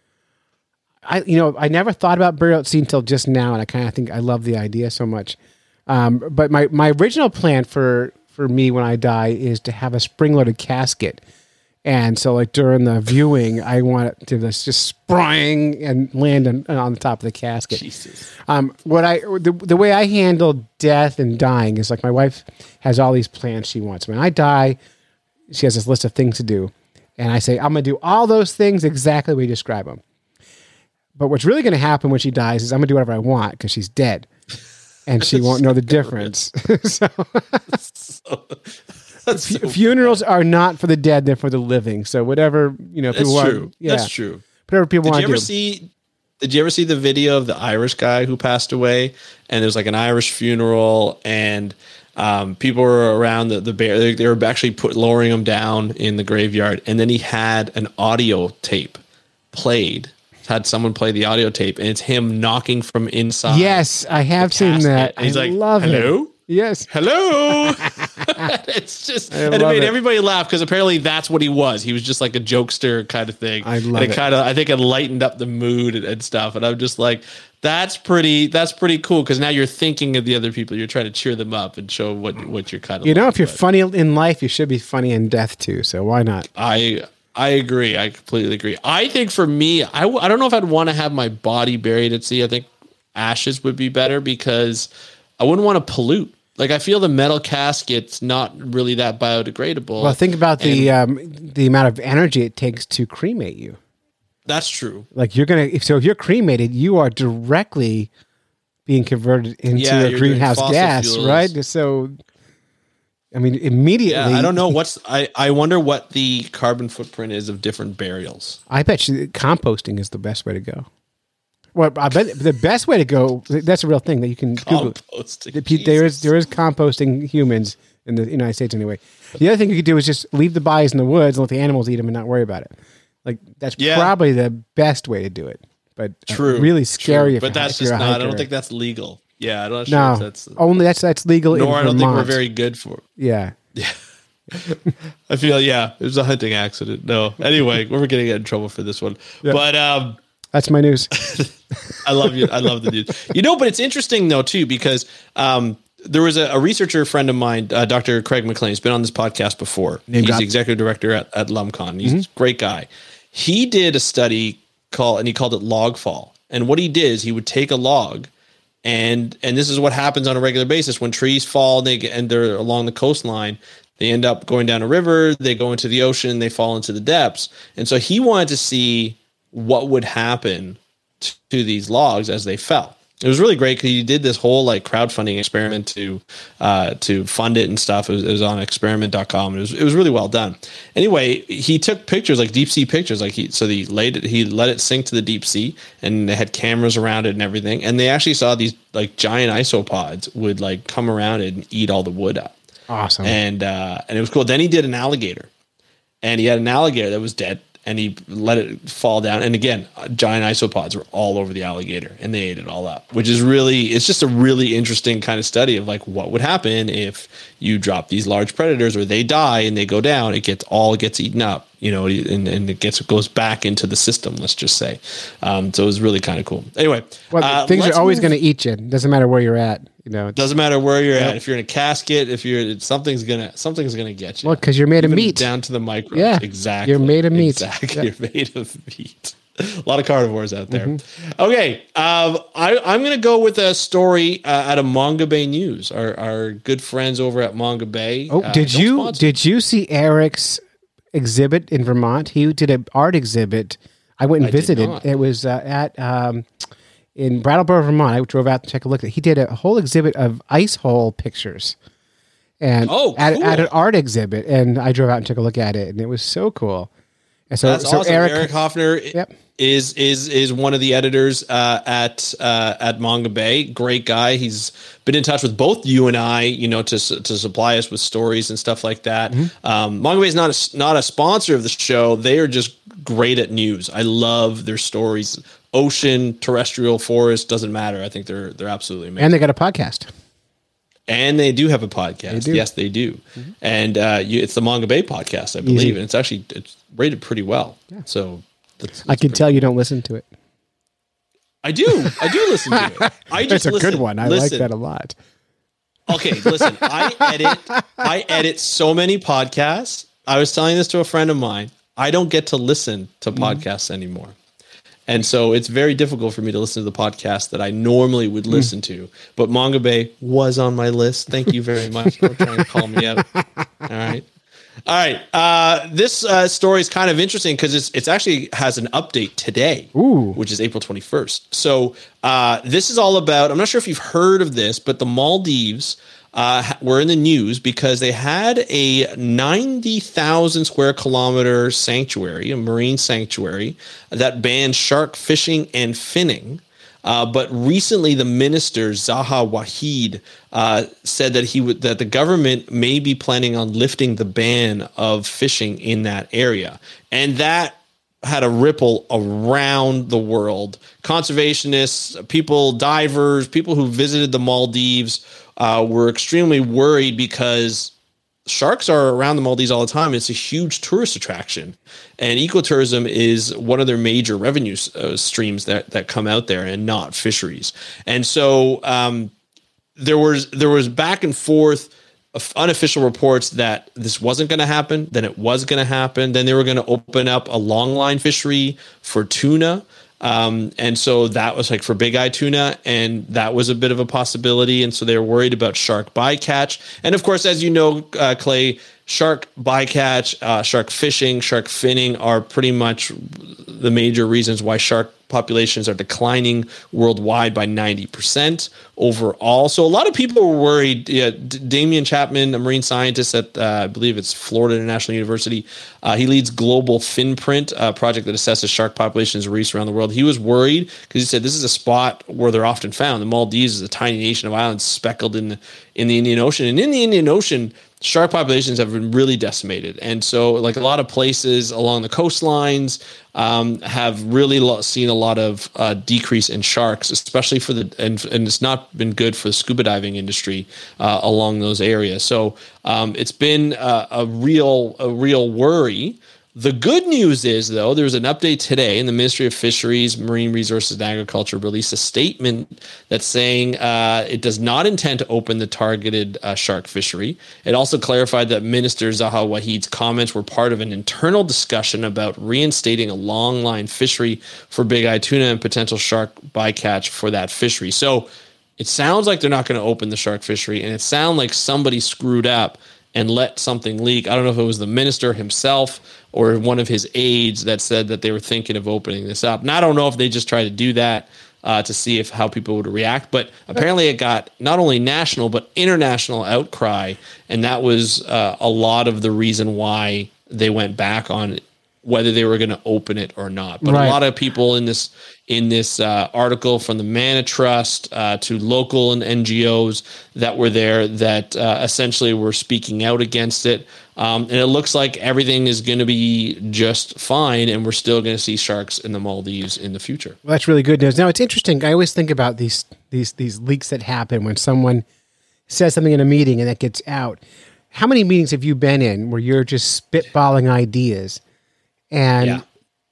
I you know I never thought about burial at sea until just now, and I kind of think I love the idea so much. Um, but my my original plan for for me when I die is to have a spring loaded casket, and so like during the viewing, I want it to just just spring and land on, on the top of the casket. Jesus. Um, what I the, the way I handle death and dying is like my wife has all these plans she wants. When I die, she has this list of things to do, and I say I'm going to do all those things exactly the way you describe them. But what's really going to happen when she dies is I'm going to do whatever I want because she's dead, and she won't know the difference. so, So, that's so, funerals are not for the dead; they're for the living. So whatever you know, that's people true. want, yeah, That's true. whatever people Did want you to ever do. see? Did you ever see the video of the Irish guy who passed away? And there's like an Irish funeral, and um, people were around the the bear. They, they were actually put lowering him down in the graveyard, and then he had an audio tape played. Had someone play the audio tape, and it's him knocking from inside. Yes, I have seen casket. that. And he's I like, love "Hello? it. Yes. Hello." It's just, and it love made it. everybody laugh because apparently that's what he was. He was just like a jokester kind of thing. I love and it. it. Kind of, I think it lightened up the mood and, and stuff. And I'm just like, that's pretty, that's pretty cool because now you're thinking of the other people. You're trying to cheer them up and show what what you're kind of. You know, like, if you're but funny in life, you should be funny in death too. So why not? I I agree. I completely agree. I think for me, I, w- I don't know if I'd want to have my body buried at sea. I think ashes would be better because I wouldn't want to pollute. Like I feel the metal casket's not really that biodegradable. Well, think about the um, the amount of energy it takes to cremate you. That's true. Like you're gonna, if so, if you're cremated, you are directly being converted into Yeah, a you're greenhouse doing fossil gas, fuels. right? So, I mean, immediately. Yeah, I don't know what's. I I wonder what the carbon footprint is of different burials. I bet you composting is the best way to go. Well, I bet the best way to go. That's a real thing that you can Google. Composting. The pe- There is Jesus. there is composting humans in the United States anyway. The other thing you could do is just leave the bodies in the woods and let the animals eat them and not worry about it. Like that's Yeah. probably the best way to do it. But uh, True. really scary. True. If But you're- that's if just you're a not. I don't hiker. think that's legal. Yeah, I'm not sure No, if that's. only that's that's legal in Nor I don't think we're Vermont. very good for. Yeah. I feel yeah, it was a hunting accident. No, anyway, we're gonna get in trouble for this one. But um, That's my news. I love you. I love the news. You know, but it's interesting though too because um, there was a, a researcher friend of mine, uh, Doctor Craig McLean. He's been on this podcast before. Name He's drop. the executive director at, at LumCon. He's a great guy. He did a study called, and he called it Logfall. And what he did is he would take a log, and and this is what happens on a regular basis when trees fall. They get, and they're along the coastline. They end up going down a river. They go into the ocean. They fall into the depths. And so he wanted to see what would happen to, to these logs as they fell. It was really great because he did this whole like crowdfunding experiment to uh, to fund it and stuff. It was, it was on experiment dot com. It was it was really well done. Anyway, he took pictures like deep sea pictures. Like he so he laid it he let it sink to the deep sea, and they had cameras around it and everything. And they actually saw these like giant isopods would like come around it and eat all the wood up. Awesome. And uh, and it was cool. Then he did an alligator, and he had an alligator that was dead, and he let it fall down. And again, uh, giant isopods were all over the alligator, and they ate it all up. Which is really, it's just a really interesting kind of study of like what would happen if you drop these large predators, or they die and they go down. It gets all gets eaten up, you know, and, and it gets it goes back into the system. Let's just say. Um, so it was really kind of cool. Anyway, Well, uh, things let's are always move- going to eat you. It doesn't matter where you're at. You know, doesn't matter where you're Yep. at. If you're in a casket, if you're something's gonna something's gonna get you. well, because you're made of Even meat. down to the micro. Yeah, exactly. you're made of meat. Exactly. Yeah. You're made of meat. A lot of carnivores out there. Mm-hmm. Okay, um, I, I'm going to go with a story uh, out of Manga Bay News. Our, our good friends over at Manga Bay. Oh, uh, did don't you sponsor. did you see Eric's exhibit in Vermont? He did an art exhibit. I went and I did visited. not. It was uh, at um, in Brattleboro, Vermont. I drove out to take a look at it. He did a whole exhibit of ice hole pictures. And Oh, at, cool. at an art exhibit, and I drove out and took a look at it, and it was so cool. And so, That's so awesome. Eric, Eric, Hoffner Yep. is is is one of the editors uh, at uh, at Manga Bay. Great guy. He's been in touch with both you and I, you know, to to supply us with stories and stuff like that. Mm-hmm. Um, Manga Bay is not a, not a sponsor of the show. They are just great at news. I love their stories. Ocean, terrestrial, forest, doesn't matter. I think they're they're absolutely amazing. and they got a podcast. And they do have a podcast. They do. Yes, they do. Mm-hmm. And uh, you, it's the Manga Bay podcast, I believe, Easy. and it's actually it's rated pretty well. Yeah. So that's, that's I can pretty- tell you don't listen to it. I do. I do listen to it. I just It's a listen. good one. I Listen. like that a lot. Okay, listen. I edit. I edit so many podcasts. I was telling this to a friend of mine. I don't get to listen to podcasts anymore. And so it's very difficult for me to listen to the podcast that I normally would listen to. But Manga Bay was on my list. Thank you very much for trying to call me out. All right. All right. Uh, this uh, story is kind of interesting because it's it's actually has an update today, Ooh. which is April twenty-first. So uh, this is all about, I'm not sure if you've heard of this, but the Maldives uh, were in the news because they had a ninety thousand square kilometer sanctuary, a marine sanctuary that banned shark fishing and finning. Uh, but recently, the minister Zaha Wahid uh, said that he would that the government may be planning on lifting the ban of fishing in that area, and that had a ripple around the world. Conservationists, people, divers, people who visited the Maldives uh, were extremely worried because sharks are around the Maldives all the time. It's a huge tourist attraction, and ecotourism is one of their major revenue uh, streams that that come out there, and not fisheries. And so um, there was there was back and forth, unofficial reports that this wasn't going to happen, then it was going to happen, then they were going to open up a longline fishery for tuna. Um, and so that was like for big eye tuna, and that was a bit of a possibility. And so they were worried about shark bycatch. And of course, as you know, uh, Clay, shark bycatch, uh, shark fishing, shark finning are pretty much the major reasons why shark populations are declining worldwide by ninety percent overall. So a lot of people were worried. Yeah, D- Damian Chapman, a marine scientist at, uh, I believe it's Florida International University, uh, he leads Global FinPrint, a project that assesses shark populations and reefs around the world. He was worried because he said this is a spot where they're often found. The Maldives is a tiny nation of islands speckled in the, in the Indian Ocean. And in the Indian Ocean, shark populations have been really decimated. And so like a lot of places along the coastlines um, have really lo- seen a lot of uh, decrease in sharks, especially for the, and, and it's not been good for the scuba diving industry uh, along those areas. So um, it's been uh, a real, a real worry. The good news is, though, there's an update today, and the Ministry of Fisheries, Marine Resources, and Agriculture released a statement that's saying uh, it does not intend to open the targeted uh, shark fishery. It also clarified that Minister Zaha Wahid's comments were part of an internal discussion about reinstating a longline fishery for big-eye tuna and potential shark bycatch for that fishery. So it sounds like they're not going to open the shark fishery, and it sounds like somebody screwed up and let something leak. I don't know if it was the minister himself or one of his aides that said that they were thinking of opening this up. And I don't know if they just tried to do that uh, to see if how people would react. But apparently it got not only national, but international outcry. And that was uh, a lot of the reason why they went back on whether they were going to open it or not. But Right. a lot of people in this in this uh, article, from the Mana Trust uh, to local and N G Os that were there, that uh, essentially were speaking out against it. Um, and it looks like everything is going to be just fine, and we're still going to see sharks in the Maldives in the future. Well, that's really good news. Now, it's interesting. I always think about these these these leaks that happen when someone says something in a meeting and that gets out. How many meetings have you been in where you're just spitballing ideas, and Yeah.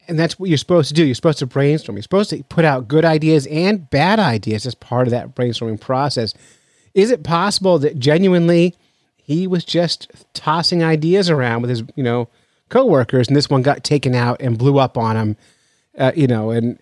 and that's what you're supposed to do. You're supposed to brainstorm. You're supposed to put out good ideas and bad ideas as part of that brainstorming process. Is it possible that genuinely he was just tossing ideas around with his, you know, coworkers, and this one got taken out and blew up on him, uh, you know, and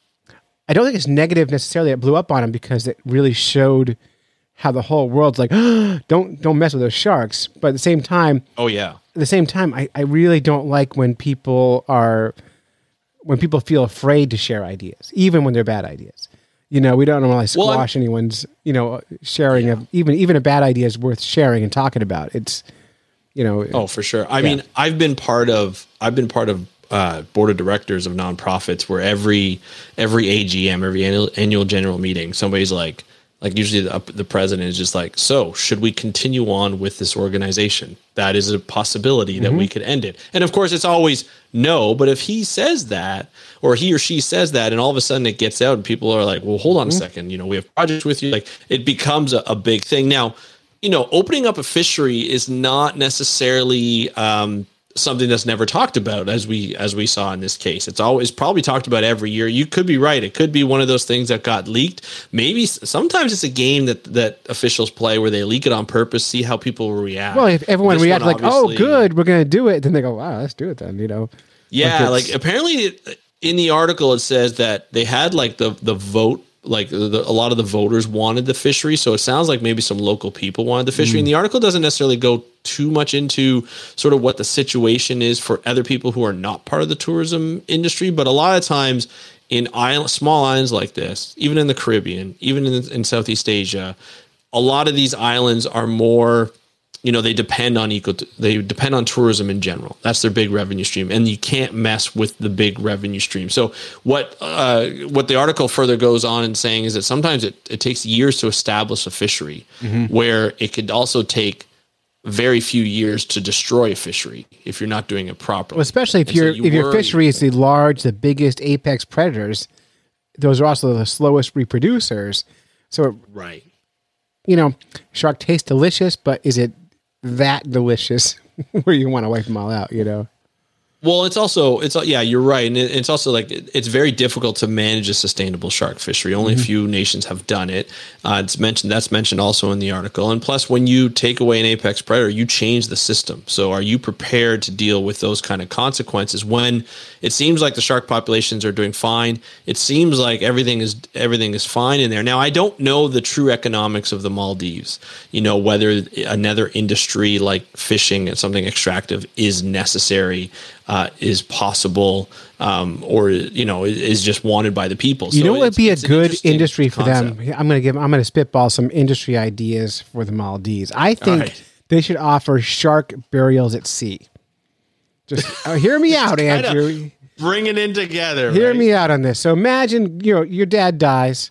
I don't think it's negative necessarily that blew up on him because it really showed how the whole world's like, oh, don't don't mess with those sharks. But at the same time, oh yeah, at the same time, I, I really don't like when people are when people feel afraid to share ideas, even when they're bad ideas. You know, we don't normally squash well, anyone's, you know, sharing yeah. of even even a bad idea is worth sharing and talking about. It's, you know, oh for sure. I yeah. mean, I've been part of I've been part of uh, board of directors of nonprofits where every every A G M, every annual, annual general meeting, somebody's like. Like usually the, the president is just like, so should we continue on with this organization? That is a possibility that mm-hmm. we could end it. And of course it's always no, but if he says that, or he or she says that, and all of a sudden it gets out and people are like, well, hold on mm-hmm. a second, you know, we have projects with you. Like it becomes a, a big thing. Now, you know, opening up a fishery is not necessarily, um, something that's never talked about as we as we saw in this case. It's always probably talked about every year. You could be right. It could be one of those things that got leaked. Maybe sometimes it's a game that that officials play where they leak it on purpose, see how people react. Well, if everyone reacts like, "Oh, good, we're going to do it," then they go, "Wow, let's do it then." You know. Yeah, like, like apparently in the article it says that they had like the the vote. Like the, a lot of the voters wanted the fishery. So it sounds like maybe some local people wanted the fishery. Mm. And the article doesn't necessarily go too much into sort of what the situation is for other people who are not part of the tourism industry. But a lot of times in island, small islands like this, even in the Caribbean, even in, in Southeast Asia, a lot of these islands are more, you know, they depend on eco, they depend on tourism in general. That's their big revenue stream, and you can't mess with the big revenue stream. So what uh, what the article further goes on in saying is that sometimes it, it takes years to establish a fishery, mm-hmm. where it could also take very few years to destroy a fishery if you're not doing it properly. Well, especially if your so you if your fishery is the large, the biggest apex predators, those are also the slowest reproducers. So right, you know, shark tastes delicious, but is it that delicious where you want to wipe them all out, you know? Well, it's also, it's yeah, you're right. And it's also like, it's very difficult to manage a sustainable shark fishery. Only mm-hmm. a few nations have done it. Uh, it's mentioned, that's mentioned also in the article. And plus, when you take away an apex predator, you change the system. So are you prepared to deal with those kind of consequences when it seems like the shark populations are doing fine? It seems like everything is, everything is fine in there. Now, I don't know the true economics of the Maldives, you know, whether another industry like fishing and something extractive is necessary. Uh, is possible, um, or you know, is just wanted by the people. You so know what would be a good industry for concept. them? I'm going to give. I'm going to spitball some industry ideas for the Maldives. I think right. they should offer shark burials at sea. Just uh, hear me out, Andrew. Bring it in together. Hear right? me out on this. So imagine, you know, your dad dies,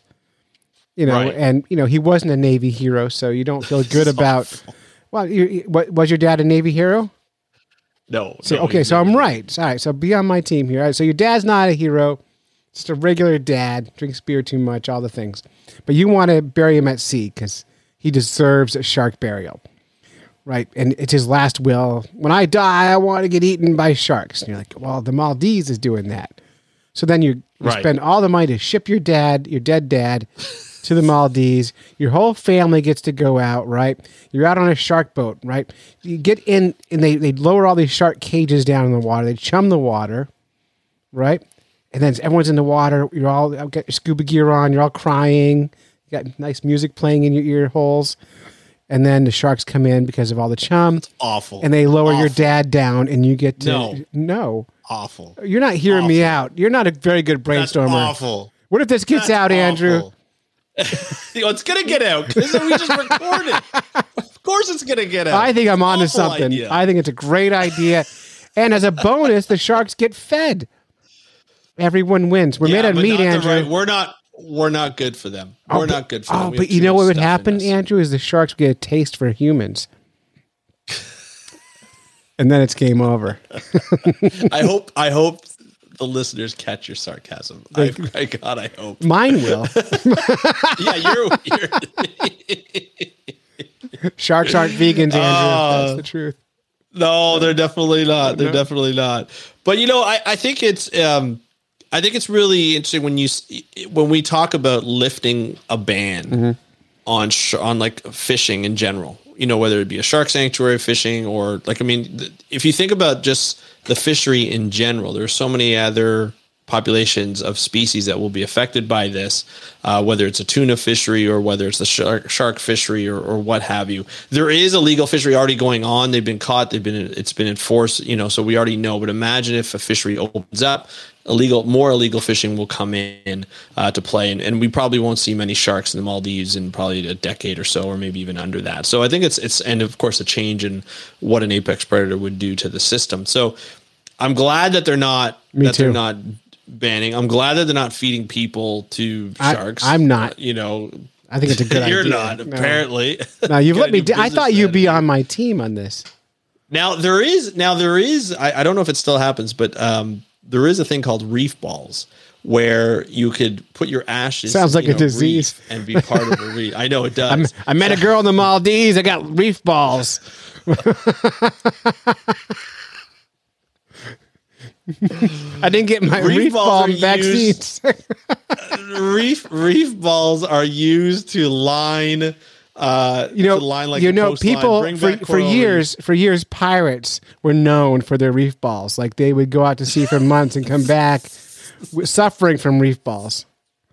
you know, right. and you know he wasn't a Navy hero, so you don't feel good about. Well, you, what, was your dad a Navy hero? No. So, no, okay, so I'm right. All right, so be on my team here. All right, so your dad's not a hero, just a regular dad, drinks beer too much, all the things. But you want to bury him at sea because he deserves a shark burial, right? And it's his last will. When I die, I want to get eaten by sharks. And you're like, well, the Maldives is doing that. So then you, you right. spend all the money to ship your dad, your dead dad, to the Maldives. Your whole family gets to go out, right? You're out on a shark boat, right? You get in, and they, they lower all these shark cages down in the water. They chum the water, right? And then everyone's in the water. You're all got your scuba gear on. You're all crying. You got nice music playing in your ear holes. And then the sharks come in because of all the chum. It's awful. And they lower awful. your dad down, and you get to... No. No. Awful. You're not hearing awful. me out. You're not a very good brainstormer. That's awful. What if this gets That's out, awful. Andrew? It's gonna get out because we just recorded. Of course, it's gonna get out. I think I'm onto Awful something. idea. I think it's a great idea, and as a bonus, the sharks get fed. Everyone wins. We're yeah, made of meat, Andrew. Right. We're not. We're not good for them. Oh, we're but, not good for oh, them. We but have you too know much what would stuff happen, in us. Andrew? Is the sharks would get a taste for humans, and then it's game over. I hope. I hope. The listeners catch your sarcasm. I, I God, I hope mine will. yeah, you're. you're Sharks aren't vegans, Andrew. Uh, That's the truth. No, they're definitely not. They're no. definitely not. But you know, I, I think it's um, I think it's really interesting when you when we talk about lifting a ban mm-hmm. on sh- on like fishing in general. You know, whether it be a shark sanctuary fishing or like, I mean, th- if you think about just the fishery in general, there's so many other populations of species that will be affected by this, uh, whether it's a tuna fishery or whether it's the shark, shark fishery or, or what have you. There is a legal fishery already going on. They've been caught. They've been, it's been enforced, you know, so we already know, but imagine if a fishery opens up, illegal, more illegal fishing will come in uh, to play. And, and we probably won't see many sharks in the Maldives in probably a decade or so, or maybe even under that. So I think it's, it's, and of course a change in what an apex predator would do to the system. So I'm glad that they're not, Me that too. they're not banning. I'm glad that they're not feeding people to sharks. I, I'm not. Uh, you know, I think it's a good idea. You're not, no. apparently. No, you've let me. do, I thought you'd be on my team on this. Now there is. Now there is. I, I don't know if it still happens, but um, there is a thing called reef balls where you could put your ashes. Sounds like in a disease and be part of a reef. I know it does. I'm, I met a girl in the Maldives. I got reef balls. I didn't get my reef, reef ball vaccines. reef reef balls are used to line, uh, you know, to line like you know, people for, for years, reef. for years, pirates were known for their reef balls. Like they would go out to sea for months and come back suffering from reef balls.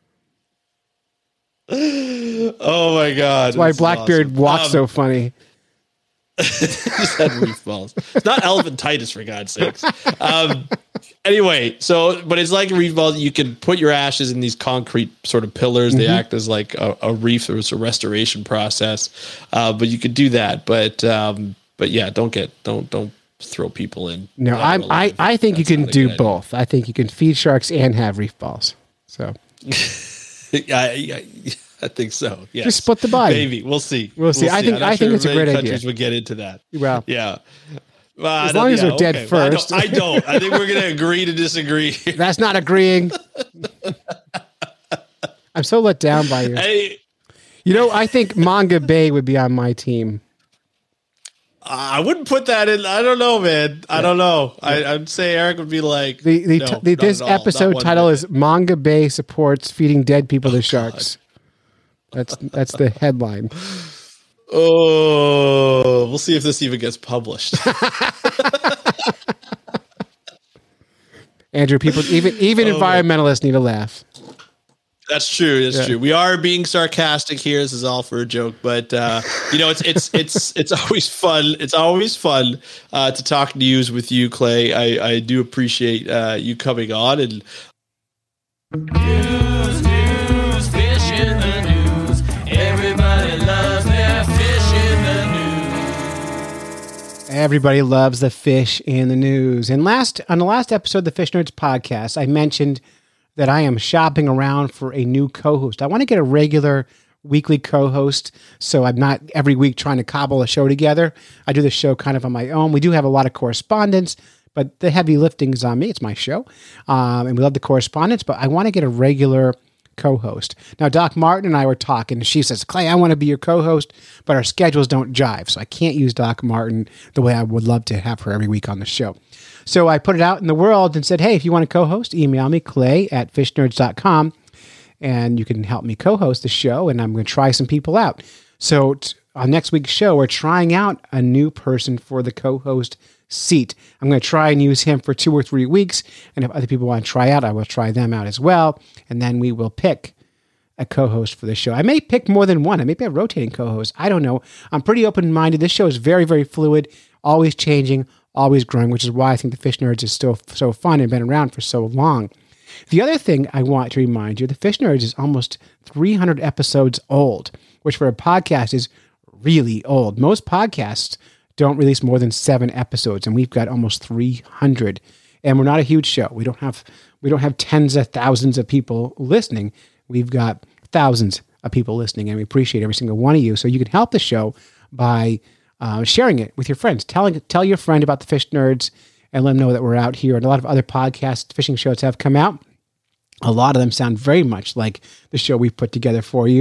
Oh my God! That's why Blackbeard awesome. walks um, so funny. Just had reef balls. It's not elephantitis, for God's sakes. Um, anyway, so but it's like reef balls. You can put your ashes in these concrete sort of pillars. Mm-hmm. They act as like a, a reef. There was a restoration process, uh, but you could do that. But um, but yeah, don't get don't don't throw people in. No, I I I think That's you can do both. I think you can feed sharks and have reef balls. So. I, I, I think so. Yes. Just split the body. Maybe we'll see. We'll see. We'll I think I think sure it's a great countries idea. Would get into that. Well, yeah. Well, as long as yeah, they're dead okay. first. Well, I, don't, I don't. I think we're going to agree to disagree. That's not agreeing. I'm so let down by you. Hey. You know, I think Manga Bay would be on my team. I wouldn't put that in. I don't know, man. I don't know. Yeah. I, I'd say Eric would be like, the, the, no, t- the this episode title bit. is Manga Bay supports feeding dead people oh, to sharks. God. That's that's the headline. Oh, we'll see if this even gets published. Andrew, people, even even oh, environmentalists man. need a laugh. That's true. That's yeah. true. We are being sarcastic here. This is all for a joke, but uh, you know, it's it's it's it's always fun. It's always fun uh, to talk news with you, Clay. I, I do appreciate uh, you coming on and. News, news, fish in the news. Everybody loves their fish in the news. Everybody loves the fish in the news. And last on the last episode of the Fish Nerds podcast, I mentioned that I am shopping around for a new co-host. I want to get a regular weekly co-host, so I'm not every week trying to cobble a show together. I do the show kind of on my own. We do have a lot of correspondence, but the heavy lifting is on me. It's my show, um, and we love the correspondence, but I want to get a regular co-host. Now, Doc Martin and I were talking, and she says, Clay, I want to be your co-host, but our schedules don't jive, so I can't use Doc Martin the way I would love to have her every week on the show. So I put it out in the world and said, hey, if you want to co-host, email me, clay at fish nerds dot com, and you can help me co-host the show, and I'm going to try some people out. So t- on next week's show, we're trying out a new person for the co-host seat. I'm going to try and use him for two or three weeks, and if other people want to try out, I will try them out as well, and then we will pick a co-host for the show. I may pick more than one. I may be a rotating co-host. I don't know. I'm pretty open-minded. This show is very, very fluid, always changing, always growing, which is why I think the Fish Nerds is still so fun and been around for so long. The other thing I want to remind you, the Fish Nerds is almost three hundred episodes old, which for a podcast is really old. Most podcasts don't release more than seven episodes, and we've got almost three hundred. And we're not a huge show. We don't have we don't have tens of thousands of people listening. We've got thousands of people listening, and we appreciate every single one of you. So you can help the show by Uh, sharing it with your friends. Telling, tell your friend about the Fish Nerds and let them know that we're out here. And a lot of other podcast fishing shows have come out. A lot of them sound very much like the show we've put together for you.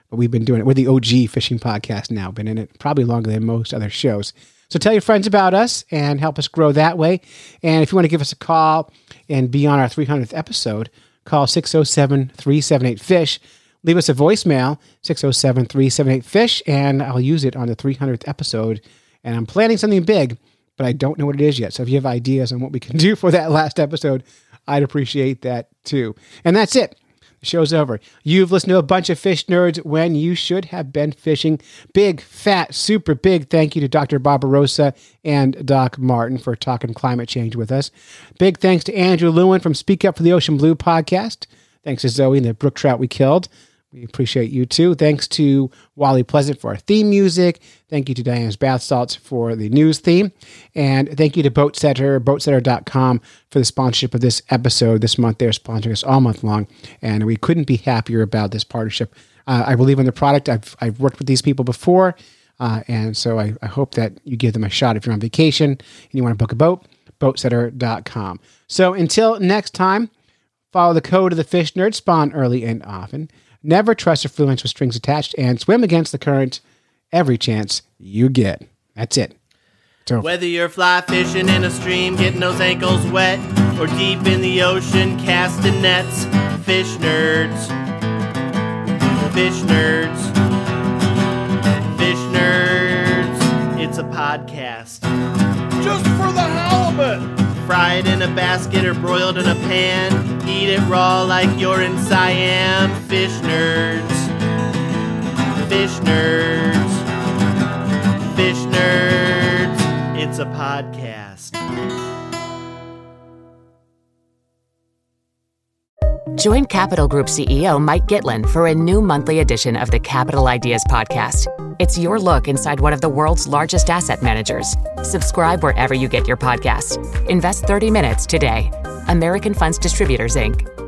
but we've been doing it. We're the O G fishing podcast now, been in it probably longer than most other shows. So tell your friends about us and help us grow that way. And if you want to give us a call and be on our three hundredth episode, call six oh seven, three seven eight, FISH. Leave us a voicemail, six oh seven, three seven eight, FISH, and I'll use it on the three hundredth episode. And I'm planning something big, but I don't know what it is yet. So if you have ideas on what we can do for that last episode, I'd appreciate that too. And that's it. The show's over. You've listened to a bunch of fish nerds when you should have been fishing. Big, fat, super big thank you to Doctor Barbarossa and Doc Martin for talking climate change with us. Big thanks to Andrew Lewin from Speak Up for the Ocean Blue podcast. Thanks to Zoe and the brook trout we killed. We appreciate you too. Thanks to Wally Pleasant for our theme music. Thank you to Diana's Bath Salts for the news theme. And thank you to Boatsetter, boatsetter dot com for the sponsorship of this episode. This month, they're sponsoring us all month long. And we couldn't be happier about this partnership. Uh, I believe in the product. I've, I've worked with these people before. Uh, and so I, I hope that you give them a shot if you're on vacation and you want to book a boat, boatsetter dot com. So until next time, follow the code of the fish nerd, spawn early and often. Never trust affluents with strings attached, and swim against the current every chance you get. That's it. So, Whether you're fly fishing in a stream, getting those ankles wet, or deep in the ocean casting nets, fish nerds, fish nerds, fish nerds. It's a podcast. Just for the halibut. Fried in a basket or broiled in a pan. Eat it raw like you're in Siam. Fish nerds. Fish nerds. Fish nerds. It's a podcast. Join Capital Group C E O Mike Gitlin for a new monthly edition of the Capital Ideas Podcast. It's your look inside one of the world's largest asset managers. Subscribe wherever you get your podcasts. Invest thirty minutes today. American Funds Distributors, Incorporated